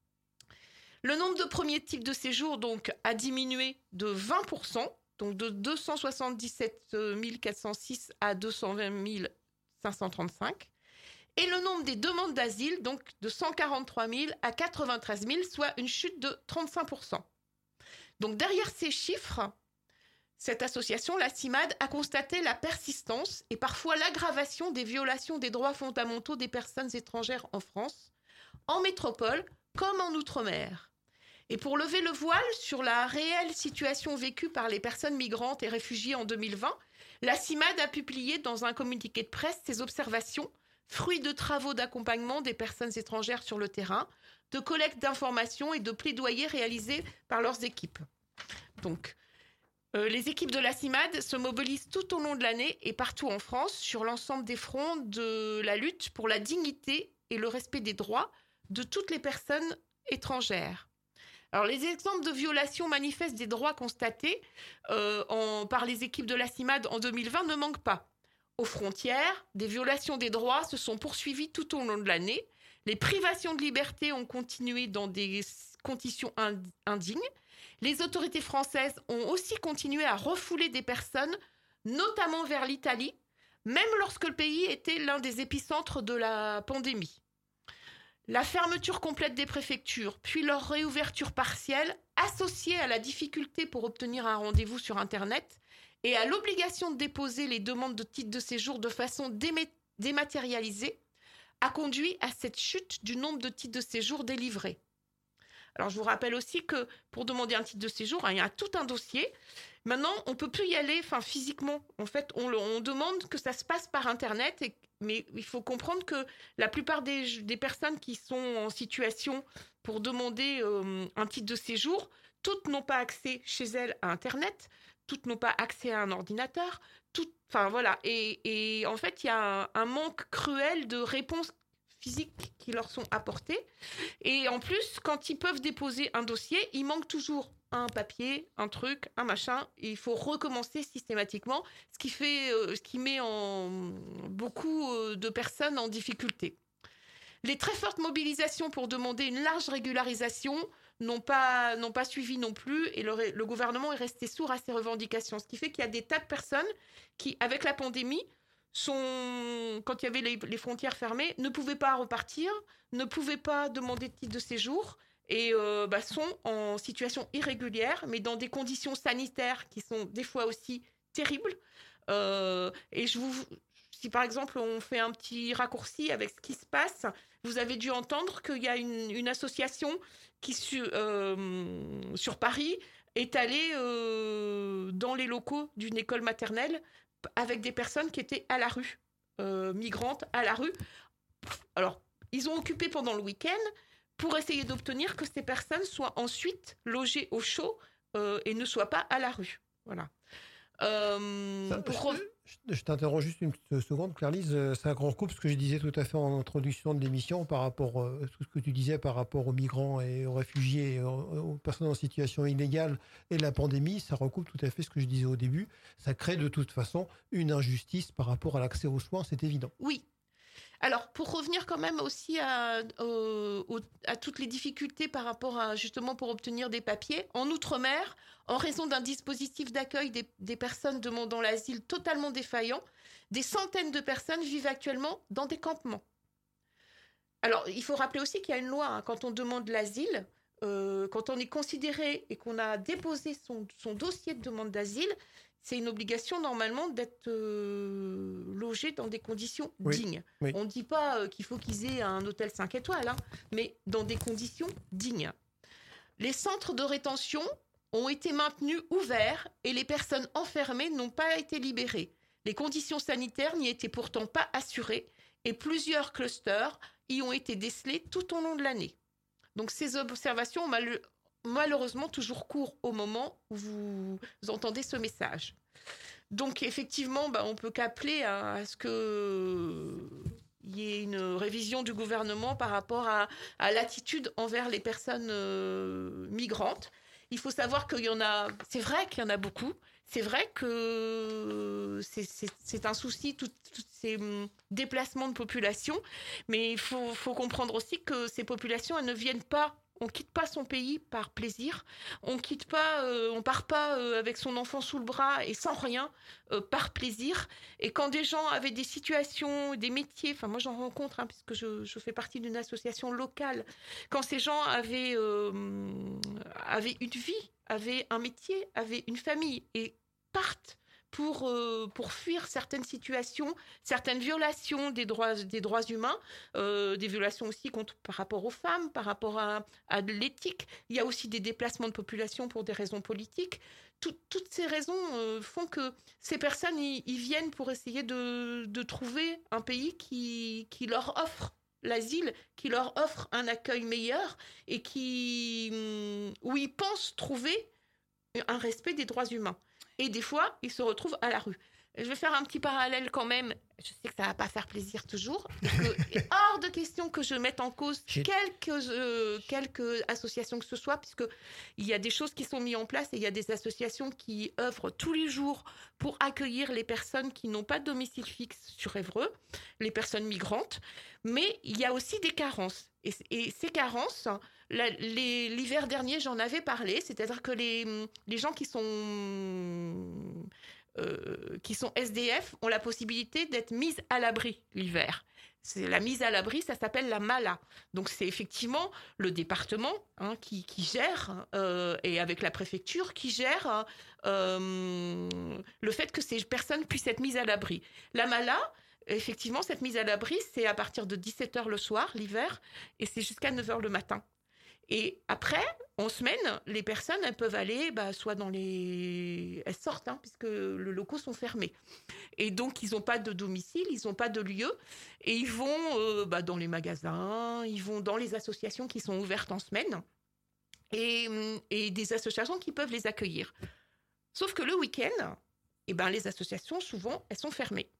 Le nombre de premiers types de séjour donc a diminué de vingt pour cent, donc de deux cent soixante-dix-sept mille quatre cent six à deux cent vingt mille cinq cent trente-cinq. Et le nombre des demandes d'asile, donc de cent quarante-trois mille à quatre-vingt-treize mille, soit une chute de trente-cinq pour cent. Donc derrière ces chiffres, cette association, la CIMAD, a constaté la persistance et parfois l'aggravation des violations des droits fondamentaux des personnes étrangères en France, en métropole comme en Outre-mer. Et pour lever le voile sur la réelle situation vécue par les personnes migrantes et réfugiées en deux mille vingt, la CIMAD a publié dans un communiqué de presse ses observations, fruit de travaux d'accompagnement des personnes étrangères sur le terrain, de collecte d'informations et de plaidoyers réalisés par leurs équipes. Donc, euh, les équipes de la CIMAD se mobilisent tout au long de l'année et partout en France sur l'ensemble des fronts de la lutte pour la dignité et le respect des droits de toutes les personnes étrangères. Alors, les exemples de violations manifestes des droits constatés euh, en, par les équipes de la CIMAD en deux mille vingt ne manquent pas. Aux frontières, des violations des droits se sont poursuivies tout au long de l'année. Les privations de liberté ont continué dans des conditions indignes. Les autorités françaises ont aussi continué à refouler des personnes, notamment vers l'Italie, même lorsque le pays était l'un des épicentres de la pandémie. La fermeture complète des préfectures, puis leur réouverture partielle, associée à la difficulté pour obtenir un rendez-vous sur Internet, et à l'obligation de déposer les demandes de titres de séjour de façon démé- dématérialisée, a conduit à cette chute du nombre de titres de séjour délivrés. Alors, je vous rappelle aussi que pour demander un titre de séjour, hein, il y a tout un dossier. Maintenant, on ne peut plus y aller enfin, physiquement. En fait, on, on demande que ça se passe par Internet, et, mais il faut comprendre que la plupart des, des personnes qui sont en situation pour demander euh, un titre de séjour, toutes n'ont pas accès chez elles à Internet, toutes n'ont pas accès à un ordinateur, toutes, enfin voilà. Et, et en fait, il y a un, un manque cruel de réponses physiques qui leur sont apportées. Et en plus, quand ils peuvent déposer un dossier, il manque toujours un papier, un truc, un machin. Et il faut recommencer systématiquement, ce qui fait, euh, ce qui met en beaucoup euh, de personnes en difficulté. Les très fortes mobilisations pour demander une large régularisation n'ont pas, n'ont pas suivi non plus, et le, le gouvernement est resté sourd à ces revendications. Ce qui fait qu'il y a des tas de personnes qui, avec la pandémie, sont, quand il y avait les, les frontières fermées, ne pouvaient pas repartir, ne pouvaient pas demander de titre de séjour, et euh, bah, sont en situation irrégulière, mais dans des conditions sanitaires qui sont des fois aussi terribles. Euh, et je vous... Si par exemple on fait un petit raccourci avec ce qui se passe, vous avez dû entendre qu'il y a une, une association qui sur, euh, sur Paris est allée euh, dans les locaux d'une école maternelle avec des personnes qui étaient à la rue, euh, migrantes à la rue. Alors, ils ont occupé pendant le week-end pour essayer d'obtenir que ces personnes soient ensuite logées au chaud euh, et ne soient pas à la rue. Voilà. Euh, Ça, pour... je, je t'interromps juste une petite seconde, Claire-Lise. Ça recoupe ce que je disais tout à fait en introduction de l'émission par rapport à tout ce que tu disais par rapport aux migrants et aux réfugiés, et aux, aux personnes en situation illégale et la pandémie. Ça recoupe tout à fait ce que je disais au début. Ça crée de toute façon une injustice par rapport à l'accès aux soins, c'est évident. Oui. Alors, pour revenir quand même aussi à, euh, à toutes les difficultés par rapport à, justement, pour obtenir des papiers, en Outre-mer, en raison d'un dispositif d'accueil des, des personnes demandant l'asile totalement défaillant, des centaines de personnes vivent actuellement dans des campements. Alors, il faut rappeler aussi qu'il y a une loi, hein, quand on demande l'asile, euh, quand on est considéré et qu'on a déposé son, son dossier de demande d'asile, c'est une obligation normalement d'être euh, logé dans des conditions oui, dignes. Oui. On ne dit pas euh, qu'il faut qu'ils aient un hôtel cinq étoiles, hein, mais dans des conditions dignes. Les centres de rétention ont été maintenus ouverts et les personnes enfermées n'ont pas été libérées. Les conditions sanitaires n'y étaient pourtant pas assurées et plusieurs clusters y ont été décelés tout au long de l'année. Donc ces observations ont mal- malheureusement toujours cours au moment où vous entendez ce message. Donc effectivement, bah, on peut qu'appeler à, à ce qu'il y ait une révision du gouvernement par rapport à, à l'attitude envers les personnes euh, migrantes. Il faut savoir qu'il y en a, c'est vrai qu'il y en a beaucoup. C'est vrai que c'est, c'est, c'est un souci, tous ces déplacements de population, mais il faut, faut comprendre aussi que ces populations, elles ne viennent pas, on ne quitte pas son pays par plaisir, on ne quitte pas, euh, on part pas euh, avec son enfant sous le bras et sans rien, euh, par plaisir. Et quand des gens avaient des situations, des métiers, enfin moi j'en rencontre, hein, puisque je, je fais partie d'une association locale, quand ces gens avaient, euh, avaient une vie, avaient un métier, avaient une famille et partent pour, euh, pour fuir certaines situations, certaines violations des droits, des droits humains, euh, des violations aussi contre, par rapport aux femmes, par rapport à, à l'éthique. Il y a aussi des déplacements de population pour des raisons politiques. Tout, toutes ces raisons euh, font que ces personnes y, y viennent pour essayer de, de trouver un pays qui, qui leur offre l'asile, qui leur offre un accueil meilleur et qui, où ils pensent trouver un respect des droits humains. Et des fois, ils se retrouvent à la rue. Je vais faire un petit parallèle quand même. Je sais que ça ne va pas faire plaisir toujours. Que, hors de question que je mette en cause quelques, euh, quelques associations que ce soit, puisqu'il y a des choses qui sont mises en place et il y a des associations qui œuvrent tous les jours pour accueillir les personnes qui n'ont pas de domicile fixe sur Évreux, les personnes migrantes. Mais il y a aussi des carences. Et, et ces carences, la, les, l'hiver dernier, j'en avais parlé, c'est-à-dire que les, les gens qui sont... Euh, qui sont S D F ont la possibilité d'être mises à l'abri l'hiver. C'est la mise à l'abri, ça s'appelle la mala. Donc c'est effectivement le département hein, qui, qui gère, euh, et avec la préfecture, qui gère euh, le fait que ces personnes puissent être mises à l'abri. La mala, effectivement, cette mise à l'abri, c'est à partir de dix-sept heures le soir, l'hiver, et c'est jusqu'à neuf heures le matin. Et après, en semaine, les personnes, elles peuvent aller, bah, soit dans les... Elles sortent, hein, puisque les locaux sont fermés. Et donc, ils n'ont pas de domicile, ils n'ont pas de lieu. Et ils vont euh, bah, dans les magasins, ils vont dans les associations qui sont ouvertes en semaine. Et, et des associations qui peuvent les accueillir. Sauf que le week-end, eh ben, les associations, souvent, elles sont fermées.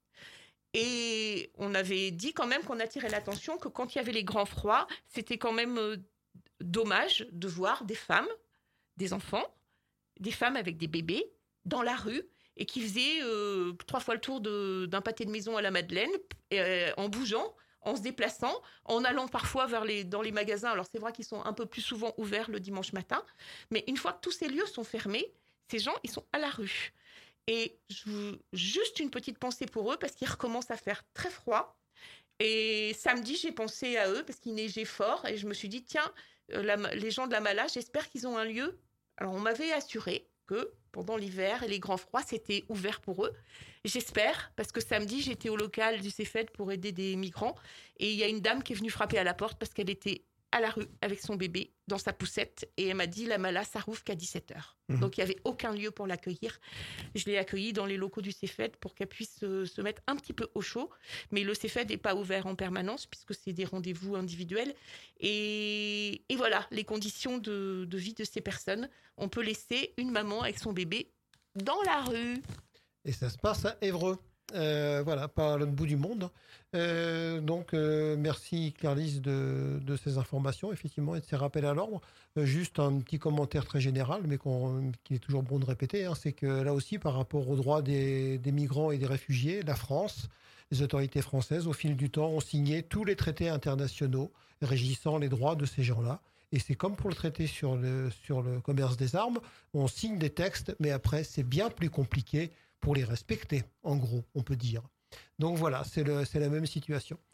Et on avait dit quand même qu'on attirait l'attention que quand il y avait les grands froids, c'était quand même... Euh, dommage de voir des femmes, des enfants, des femmes avec des bébés dans la rue et qui faisaient euh, trois fois le tour de, d'un pâté de maison à la Madeleine euh, en bougeant, en se déplaçant, en allant parfois vers les, dans les magasins. Alors c'est vrai qu'ils sont un peu plus souvent ouverts le dimanche matin, mais une fois que tous ces lieux sont fermés, ces gens, ils sont à la rue. Et je, juste une petite pensée pour eux parce qu'il recommence à faire très froid. Et samedi, j'ai pensé à eux parce qu'il neigeait fort et je me suis dit, tiens, La, les gens de la Mala, j'espère qu'ils ont un lieu. Alors, on m'avait assuré que pendant l'hiver et les grands froids, c'était ouvert pour eux. J'espère, parce que samedi, j'étais au local du Cefed pour aider des migrants. Et il y a une dame qui est venue frapper à la porte parce qu'elle était à la rue avec son bébé dans sa poussette. Et elle m'a dit, la Mala, ça rouvre qu'à dix-sept heures. Mmh. Donc, il n'y avait aucun lieu pour l'accueillir. Je l'ai accueillie dans les locaux du Cefed pour qu'elle puisse euh, se mettre un petit peu au chaud. Mais le Cefed n'est pas ouvert en permanence puisque c'est des rendez-vous individuels. Et, et voilà, les conditions de, de vie de ces personnes. On peut laisser une maman avec son bébé dans la rue. Et ça se passe à Évreux. Euh, voilà, pas à l'autre bout du monde. Euh, donc, euh, merci Claire-Lise de, de ces informations, effectivement, et de ces rappels à l'ordre. Euh, juste un petit commentaire très général, mais qu'on, qu'il est toujours bon de répéter, hein, c'est que là aussi, par rapport aux droits des, des migrants et des réfugiés, la France, les autorités françaises, au fil du temps, ont signé tous les traités internationaux régissant les droits de ces gens-là. Et c'est comme pour le traité sur le, sur le commerce des armes, on signe des textes, mais après, c'est bien plus compliqué pour les respecter, en gros, on peut dire. Donc voilà, c'est, le, c'est la même situation.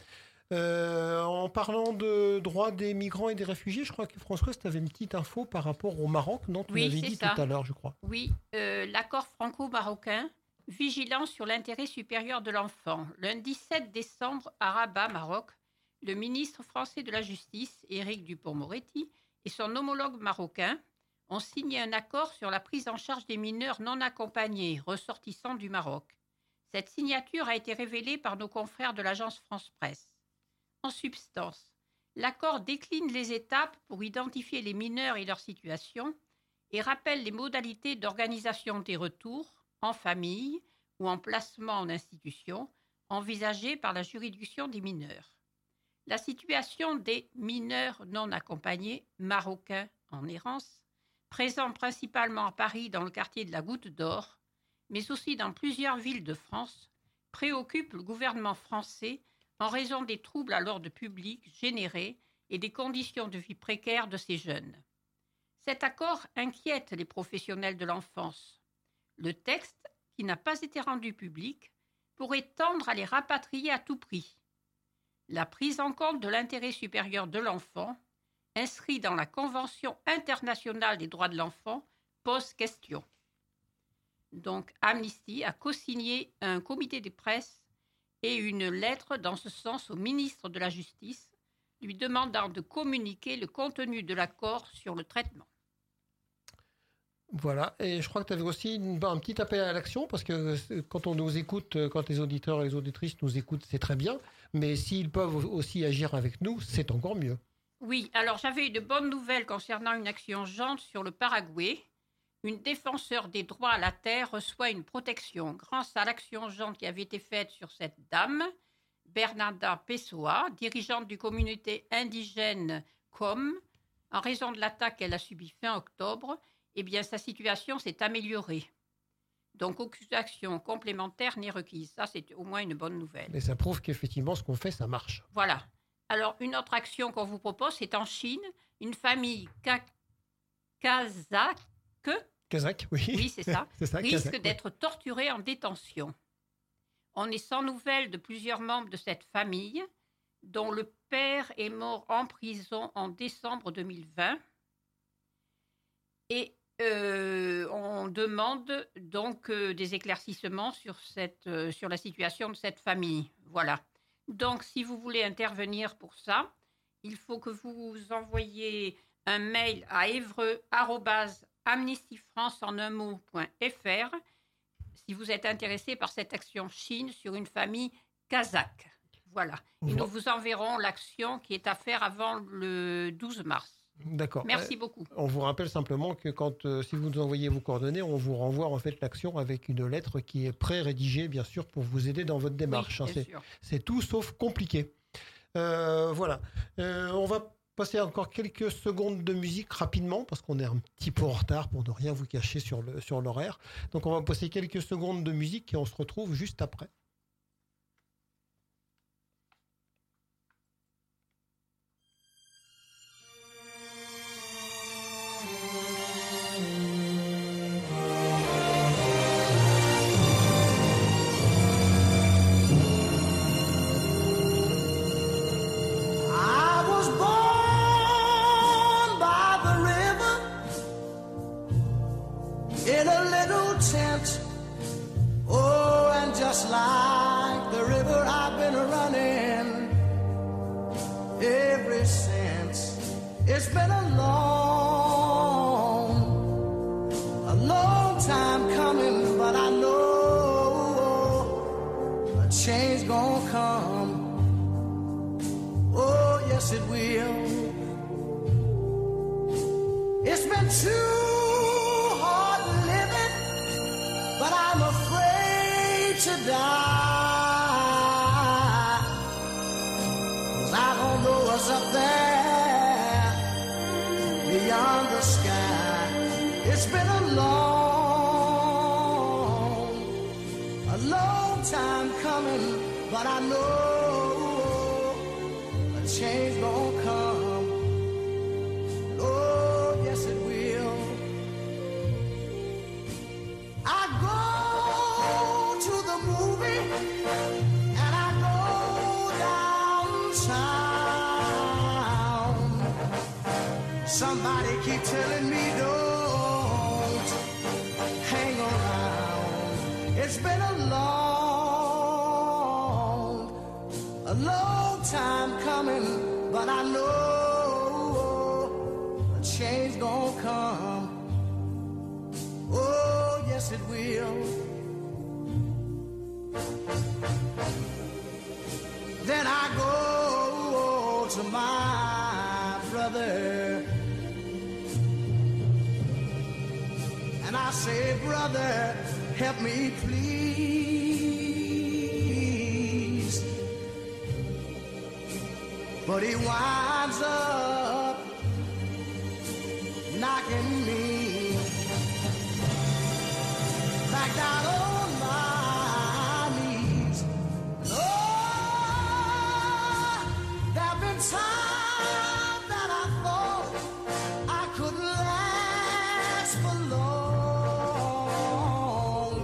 Euh, en parlant de droits des migrants et des réfugiés, je crois que Françoise, tu avais une petite info par rapport au Maroc, non? Tu oui, l'avais c'est dit ça. tout à l'heure, je crois. Oui, euh, l'accord franco-marocain, vigilant sur l'intérêt supérieur de l'enfant. Lundi sept décembre, à Rabat, Maroc, le ministre français de la Justice, Éric Dupond-Moretti, et son homologue marocain ont signé un accord sur la prise en charge des mineurs non accompagnés ressortissants du Maroc. Cette signature a été révélée par nos confrères de l'agence France-Presse. En substance, l'accord décline les étapes pour identifier les mineurs et leur situation et rappelle les modalités d'organisation des retours en famille ou en placement en institution envisagées par la juridiction des mineurs. La situation des mineurs non accompagnés marocains en errance, présents principalement à Paris dans le quartier de la Goutte d'Or, mais aussi dans plusieurs villes de France, préoccupe le gouvernement français en raison des troubles à l'ordre public générés et des conditions de vie précaires de ces jeunes. Cet accord inquiète les professionnels de l'enfance. Le texte, qui n'a pas été rendu public, pourrait tendre à les rapatrier à tout prix. La prise en compte de l'intérêt supérieur de l'enfant, inscrit dans la Convention internationale des droits de l'enfant, pose question. Donc, Amnesty a co-signé un communiqué de presse et une lettre dans ce sens au ministre de la Justice, lui demandant de communiquer le contenu de l'accord sur le traitement. Voilà, et je crois que tu avais aussi une, un petit appel à l'action, parce que quand on nous écoute, quand les auditeurs et les auditrices nous écoutent, c'est très bien, mais s'ils peuvent aussi agir avec nous, c'est encore mieux. Oui, alors j'avais une bonne nouvelle concernant une action Jante sur le Paraguay. Une défenseur des droits à la terre reçoit une protection grâce à l'action Jante qui avait été faite sur cette dame, Bernarda Pessoa, dirigeante du communauté indigène C O M. En raison de l'attaque qu'elle a subie fin octobre, eh bien, sa situation s'est améliorée. Donc, aucune action complémentaire n'est requise. Ça, c'est au moins une bonne nouvelle. Mais ça prouve qu'effectivement, ce qu'on fait, ça marche. Voilà. Alors, une autre action qu'on vous propose, c'est en Chine. Une famille ka- kazakh, Kazakh, oui. oui, c'est ça, c'est ça risque Kazakh, d'être oui. torturée en détention. On est sans nouvelles de plusieurs membres de cette famille, dont le père est mort en prison en décembre deux mille vingt. Et euh, on demande donc euh, des éclaircissements sur, cette, euh, sur la situation de cette famille. Voilà. Donc, si vous voulez intervenir pour ça, il faut que vous envoyiez un mail à évreux arobase amnestyfrance en un mot point f r si vous êtes intéressé par cette action Chine sur une famille kazakh. Voilà. Et nous vous enverrons l'action qui est à faire avant le douze mars. D'accord. Merci beaucoup. On vous rappelle simplement que quand, euh, si vous nous envoyez vos coordonnées, on vous renvoie en fait l'action avec une lettre qui est pré-rédigée, bien sûr, pour vous aider dans votre démarche. Oui, hein. bien c'est, sûr. c'est tout sauf compliqué. Euh, voilà. Euh, on va passer encore quelques secondes de musique rapidement, parce qu'on est un petit peu en retard pour ne rien vous cacher sur, le, sur l'horaire. Donc on va passer quelques secondes de musique et on se retrouve juste après. In a little tent, oh, and just like the river I've been running ever since. It's been a long, a long time coming, but I know a change gonna come. Oh, yes it will. It's been too but I'm afraid to die, 'cause I don't know what's up there beyond the sky. It's been a long, a long time coming, but I know a change gonna come. Oh, yes it will. I go to the movie and I go downtown. Somebody keep telling me don't hang around. It's been a long, a long time coming, but I know a change gonna come. Oh, yes it will. Then I go to my brother and I say, brother, help me please. But he winds up knocking me back down on my knees. Oh, there've been times that I thought I could last for long,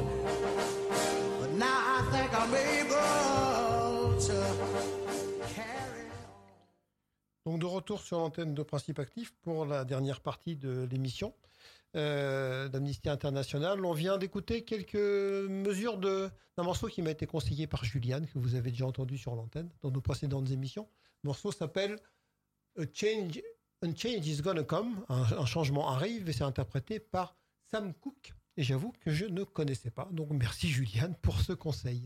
but now I think I'm able to carry on. Donc de retour sur l'antenne de Principe Actif pour la dernière partie de l'émission euh, d'Amnesty International. On vient d'écouter quelques mesures de, d'un morceau qui m'a été conseillé par Juliane, que vous avez déjà entendu sur l'antenne dans nos précédentes émissions. Le morceau s'appelle A Change, A Change is Gonna Come, un, un changement arrive, et c'est interprété par Sam Cooke. Et j'avoue que je ne connaissais pas. Donc merci Juliane pour ce conseil.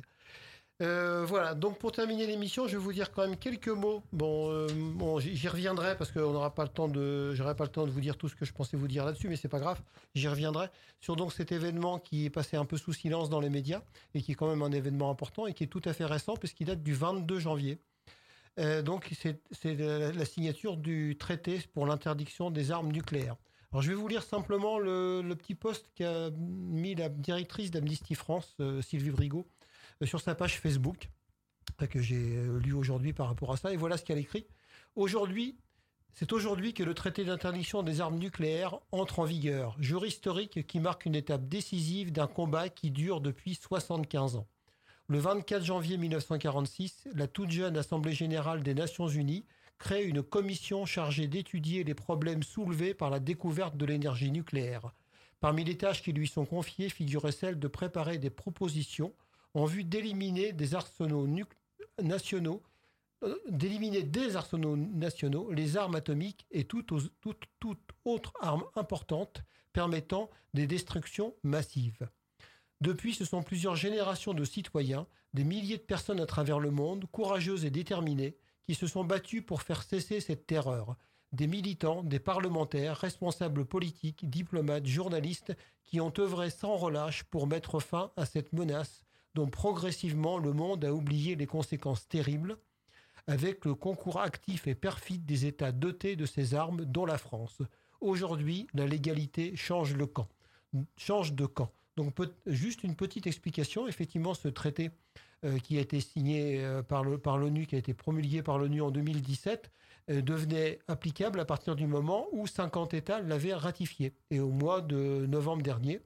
Euh, voilà, donc pour terminer l'émission, je vais vous dire quand même quelques mots. Bon, euh, bon j'y reviendrai parce qu'on n'aura pas le temps de, j'aurai pas le temps de vous dire tout ce que je pensais vous dire là-dessus, mais c'est pas grave. J'y reviendrai sur donc cet événement qui est passé un peu sous silence dans les médias et qui est quand même un événement important et qui est tout à fait récent puisqu'il date du vingt-deux janvier. Euh, donc c'est, c'est la, la signature du traité pour l'interdiction des armes nucléaires. Alors je vais vous lire simplement le, le petit post qu'a mis la directrice d'Amnesty France, euh, Sylvie Brigaud, sur sa page Facebook, que j'ai lu aujourd'hui par rapport à ça. Et voilà ce qu'elle écrit. Aujourd'hui, c'est aujourd'hui que le traité d'interdiction des armes nucléaires entre en vigueur, jour historique qui marque une étape décisive d'un combat qui dure depuis soixante-quinze ans. Le vingt-quatre janvier mille neuf cent quarante-six, la toute jeune Assemblée générale des Nations unies crée une commission chargée d'étudier les problèmes soulevés par la découverte de l'énergie nucléaire. Parmi les tâches qui lui sont confiées figurait celle de préparer des propositions en vue d'éliminer des arsenaux nu- nationaux, euh, d'éliminer des arsenaux nationaux, les armes atomiques et toute, toute, toute autre arme importante permettant des destructions massives. Depuis, ce sont plusieurs générations de citoyens, des milliers de personnes à travers le monde, courageuses et déterminées, qui se sont battues pour faire cesser cette terreur. Des militants, des parlementaires, responsables politiques, diplomates, journalistes, qui ont œuvré sans relâche pour mettre fin à cette menace dont progressivement le monde a oublié les conséquences terribles, avec le concours actif et perfide des États dotés de ces armes, dont la France. Aujourd'hui, la légalité change le camp, change de camp. Donc, peut, juste une petite explication. Effectivement, ce traité euh, qui a été signé euh, par, le, par l'ONU, qui a été promulgué par l'ONU en deux mille dix-sept, euh, devenait applicable à partir du moment où cinquante États l'avaient ratifié. Et au mois de novembre dernier,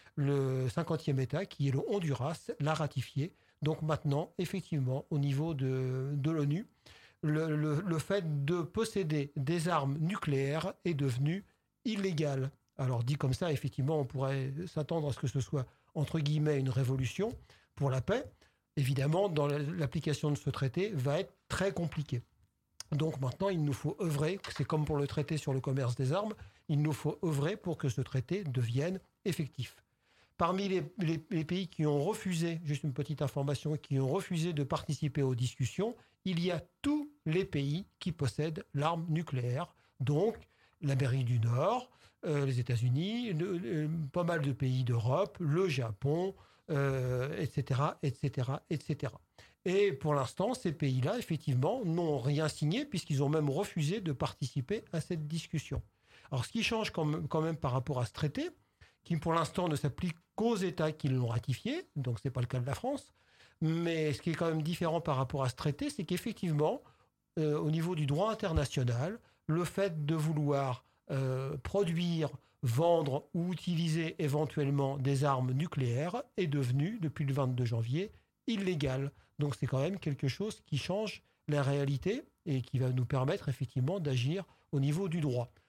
le cinquantième État, qui est le Honduras, l'a ratifié. Donc maintenant, effectivement, au niveau de, de l'ONU, le, le, le fait de posséder des armes nucléaires est devenu illégal. Alors dit comme ça, effectivement, on pourrait s'attendre à ce que ce soit, entre guillemets, une révolution pour la paix. Évidemment, dans l'application de ce traité, va être très compliqué. Donc maintenant, il nous faut œuvrer, c'est comme pour le traité sur le commerce des armes, il nous faut œuvrer pour que ce traité devienne effectif. Parmi les, les, les pays qui ont refusé, juste une petite information, qui ont refusé de participer aux discussions, il y a tous les pays qui possèdent l'arme nucléaire, donc l'Amérique du Nord, euh, les États-Unis, le, le, pas mal de pays d'Europe, le Japon, euh, et cetera, et cetera, et cetera. Et pour l'instant, ces pays-là, effectivement, n'ont rien signé puisqu'ils ont même refusé de participer à cette discussion. Alors, ce qui change quand même, quand même par rapport à ce traité, qui pour l'instant ne s'applique qu'aux États qui l'ont ratifié, donc ce n'est pas le cas de la France, mais ce qui est quand même différent par rapport à ce traité, c'est qu'effectivement, euh, au niveau du droit international, le fait de vouloir euh, produire, vendre ou utiliser éventuellement des armes nucléaires est devenu, depuis le vingt-deux janvier, illégal. Donc c'est quand même quelque chose qui change la réalité et qui va nous permettre effectivement d'agir au niveau du droit.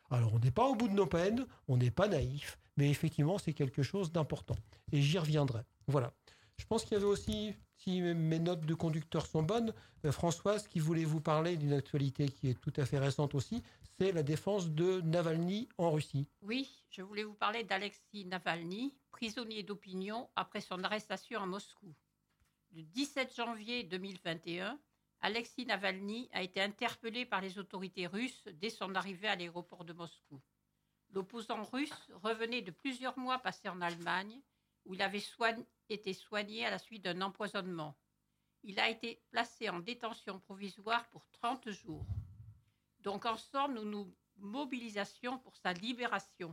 Alors, on n'est pas au bout de nos peines, on n'est pas naïf, mais effectivement, c'est quelque chose d'important. Et j'y reviendrai. Voilà. Je pense qu'il y avait aussi, si mes notes de conducteur sont bonnes, euh, Françoise qui voulait vous parler d'une actualité qui est tout à fait récente aussi, c'est la défense de Navalny en Russie. Oui, je voulais vous parler d'Alexis Navalny, prisonnier d'opinion après son arrestation à Moscou. Le dix-sept janvier deux mille vingt et un, Alexis Navalny a été interpellé par les autorités russes dès son arrivée à l'aéroport de Moscou. L'opposant russe revenait de plusieurs mois passés en Allemagne, où il avait soign- été soigné à la suite d'un empoisonnement. Il a été placé en détention provisoire pour trente jours. Donc ensemble, nous nous mobilisons pour sa libération.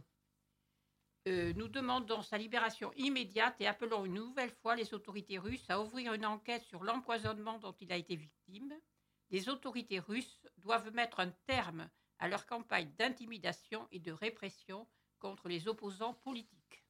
Euh, nous demandons sa libération immédiate et appelons une nouvelle fois les autorités russes à ouvrir une enquête sur l'empoisonnement dont il a été victime. Les autorités russes doivent mettre un terme à leur campagne d'intimidation et de répression contre les opposants politiques.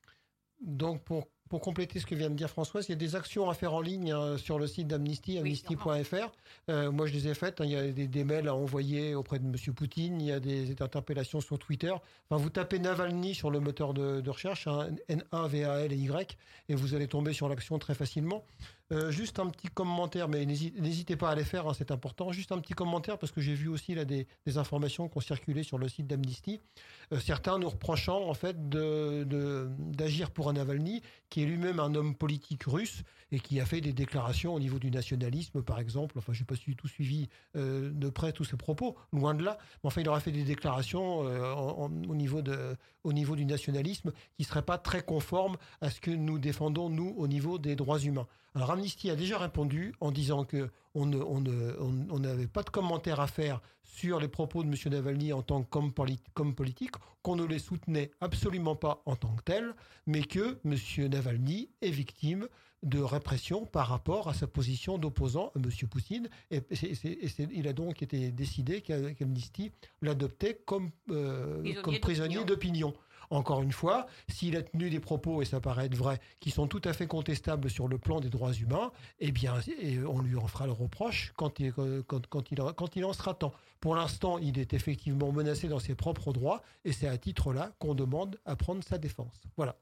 Donc, pour, pour compléter ce que vient de dire Françoise, il y a des actions à faire en ligne hein, sur le site d'Amnesty, amnesty point f r. Euh, moi, je les ai faites. Hein, il y a des, des mails à envoyer auprès de M. Poutine. Il y a des, des interpellations sur Twitter. Enfin, vous tapez Navalny sur le moteur de, de recherche, hein, N A V A L et Y, et vous allez tomber sur l'action très facilement. Euh, juste un petit commentaire, mais n'hésitez pas à les faire, hein, c'est important. Juste un petit commentaire, parce que j'ai vu aussi là, des, des informations qui ont circulé sur le site d'Amnesty. Euh, certains nous reprochant en fait de, de, d'agir pour un Navalny, qui est lui-même un homme politique russe, et qui a fait des déclarations au niveau du nationalisme, par exemple. Enfin, je n'ai pas du tout suivi euh, de près tous ses propos, loin de là. Mais enfin, il aura fait des déclarations euh, en, en, au, niveau de, au niveau du nationalisme qui ne seraient pas très conformes à ce que nous défendons, nous, au niveau des droits humains. Alors Amnesty a déjà répondu en disant qu'on ne, on ne, on, on n'avait pas de commentaires à faire sur les propos de M. Navalny en tant qu'homme comme politique, qu'on ne les soutenait absolument pas en tant que tel, mais que M. Navalny est victime de répression par rapport à sa position d'opposant à M. Poutine. Et, c'est, c'est, et c'est, il a donc été décidé qu'Amnesty l'adoptait comme, euh, prisonnier, comme prisonnier d'opinion. d'opinion. Encore une fois, s'il a tenu des propos, et ça paraît être vrai, qui sont tout à fait contestables sur le plan des droits humains, eh bien, on lui en fera le reproche quand il, quand, quand, il, quand il en sera temps. Pour l'instant, il est effectivement menacé dans ses propres droits, et c'est à titre-là qu'on demande à prendre sa défense. Voilà.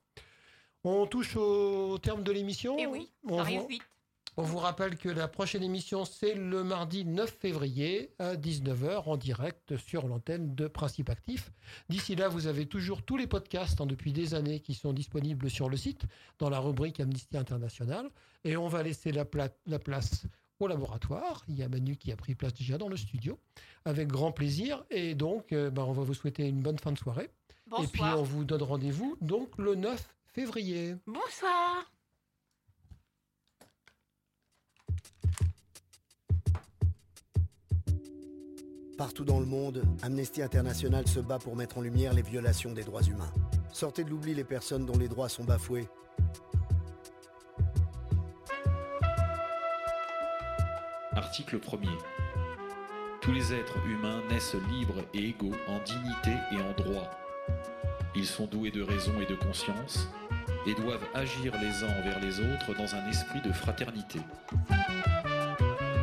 On touche au terme de l'émission. Eh oui, ça on arrive vous, vite. On vous rappelle que la prochaine émission, c'est le mardi neuf février à dix-neuf heures en direct sur l'antenne de Principe Actif. D'ici là, vous avez toujours tous les podcasts hein, depuis des années qui sont disponibles sur le site dans la rubrique Amnesty International. Et on va laisser la, pla- la place au laboratoire. Il y a Manu qui a pris place déjà dans le studio avec grand plaisir. Et donc, euh, bah, on va vous souhaiter une bonne fin de soirée. Bonsoir. Et puis, on vous donne rendez-vous donc le neuf février. Bonsoir. Partout dans le monde, Amnesty International se bat pour mettre en lumière les violations des droits humains. Sortez de l'oubli les personnes dont les droits sont bafoués. Article premier. Tous les êtres humains naissent libres et égaux en dignité et en droit. Ils sont doués de raison et de conscience et doivent agir les uns envers les autres dans un esprit de fraternité.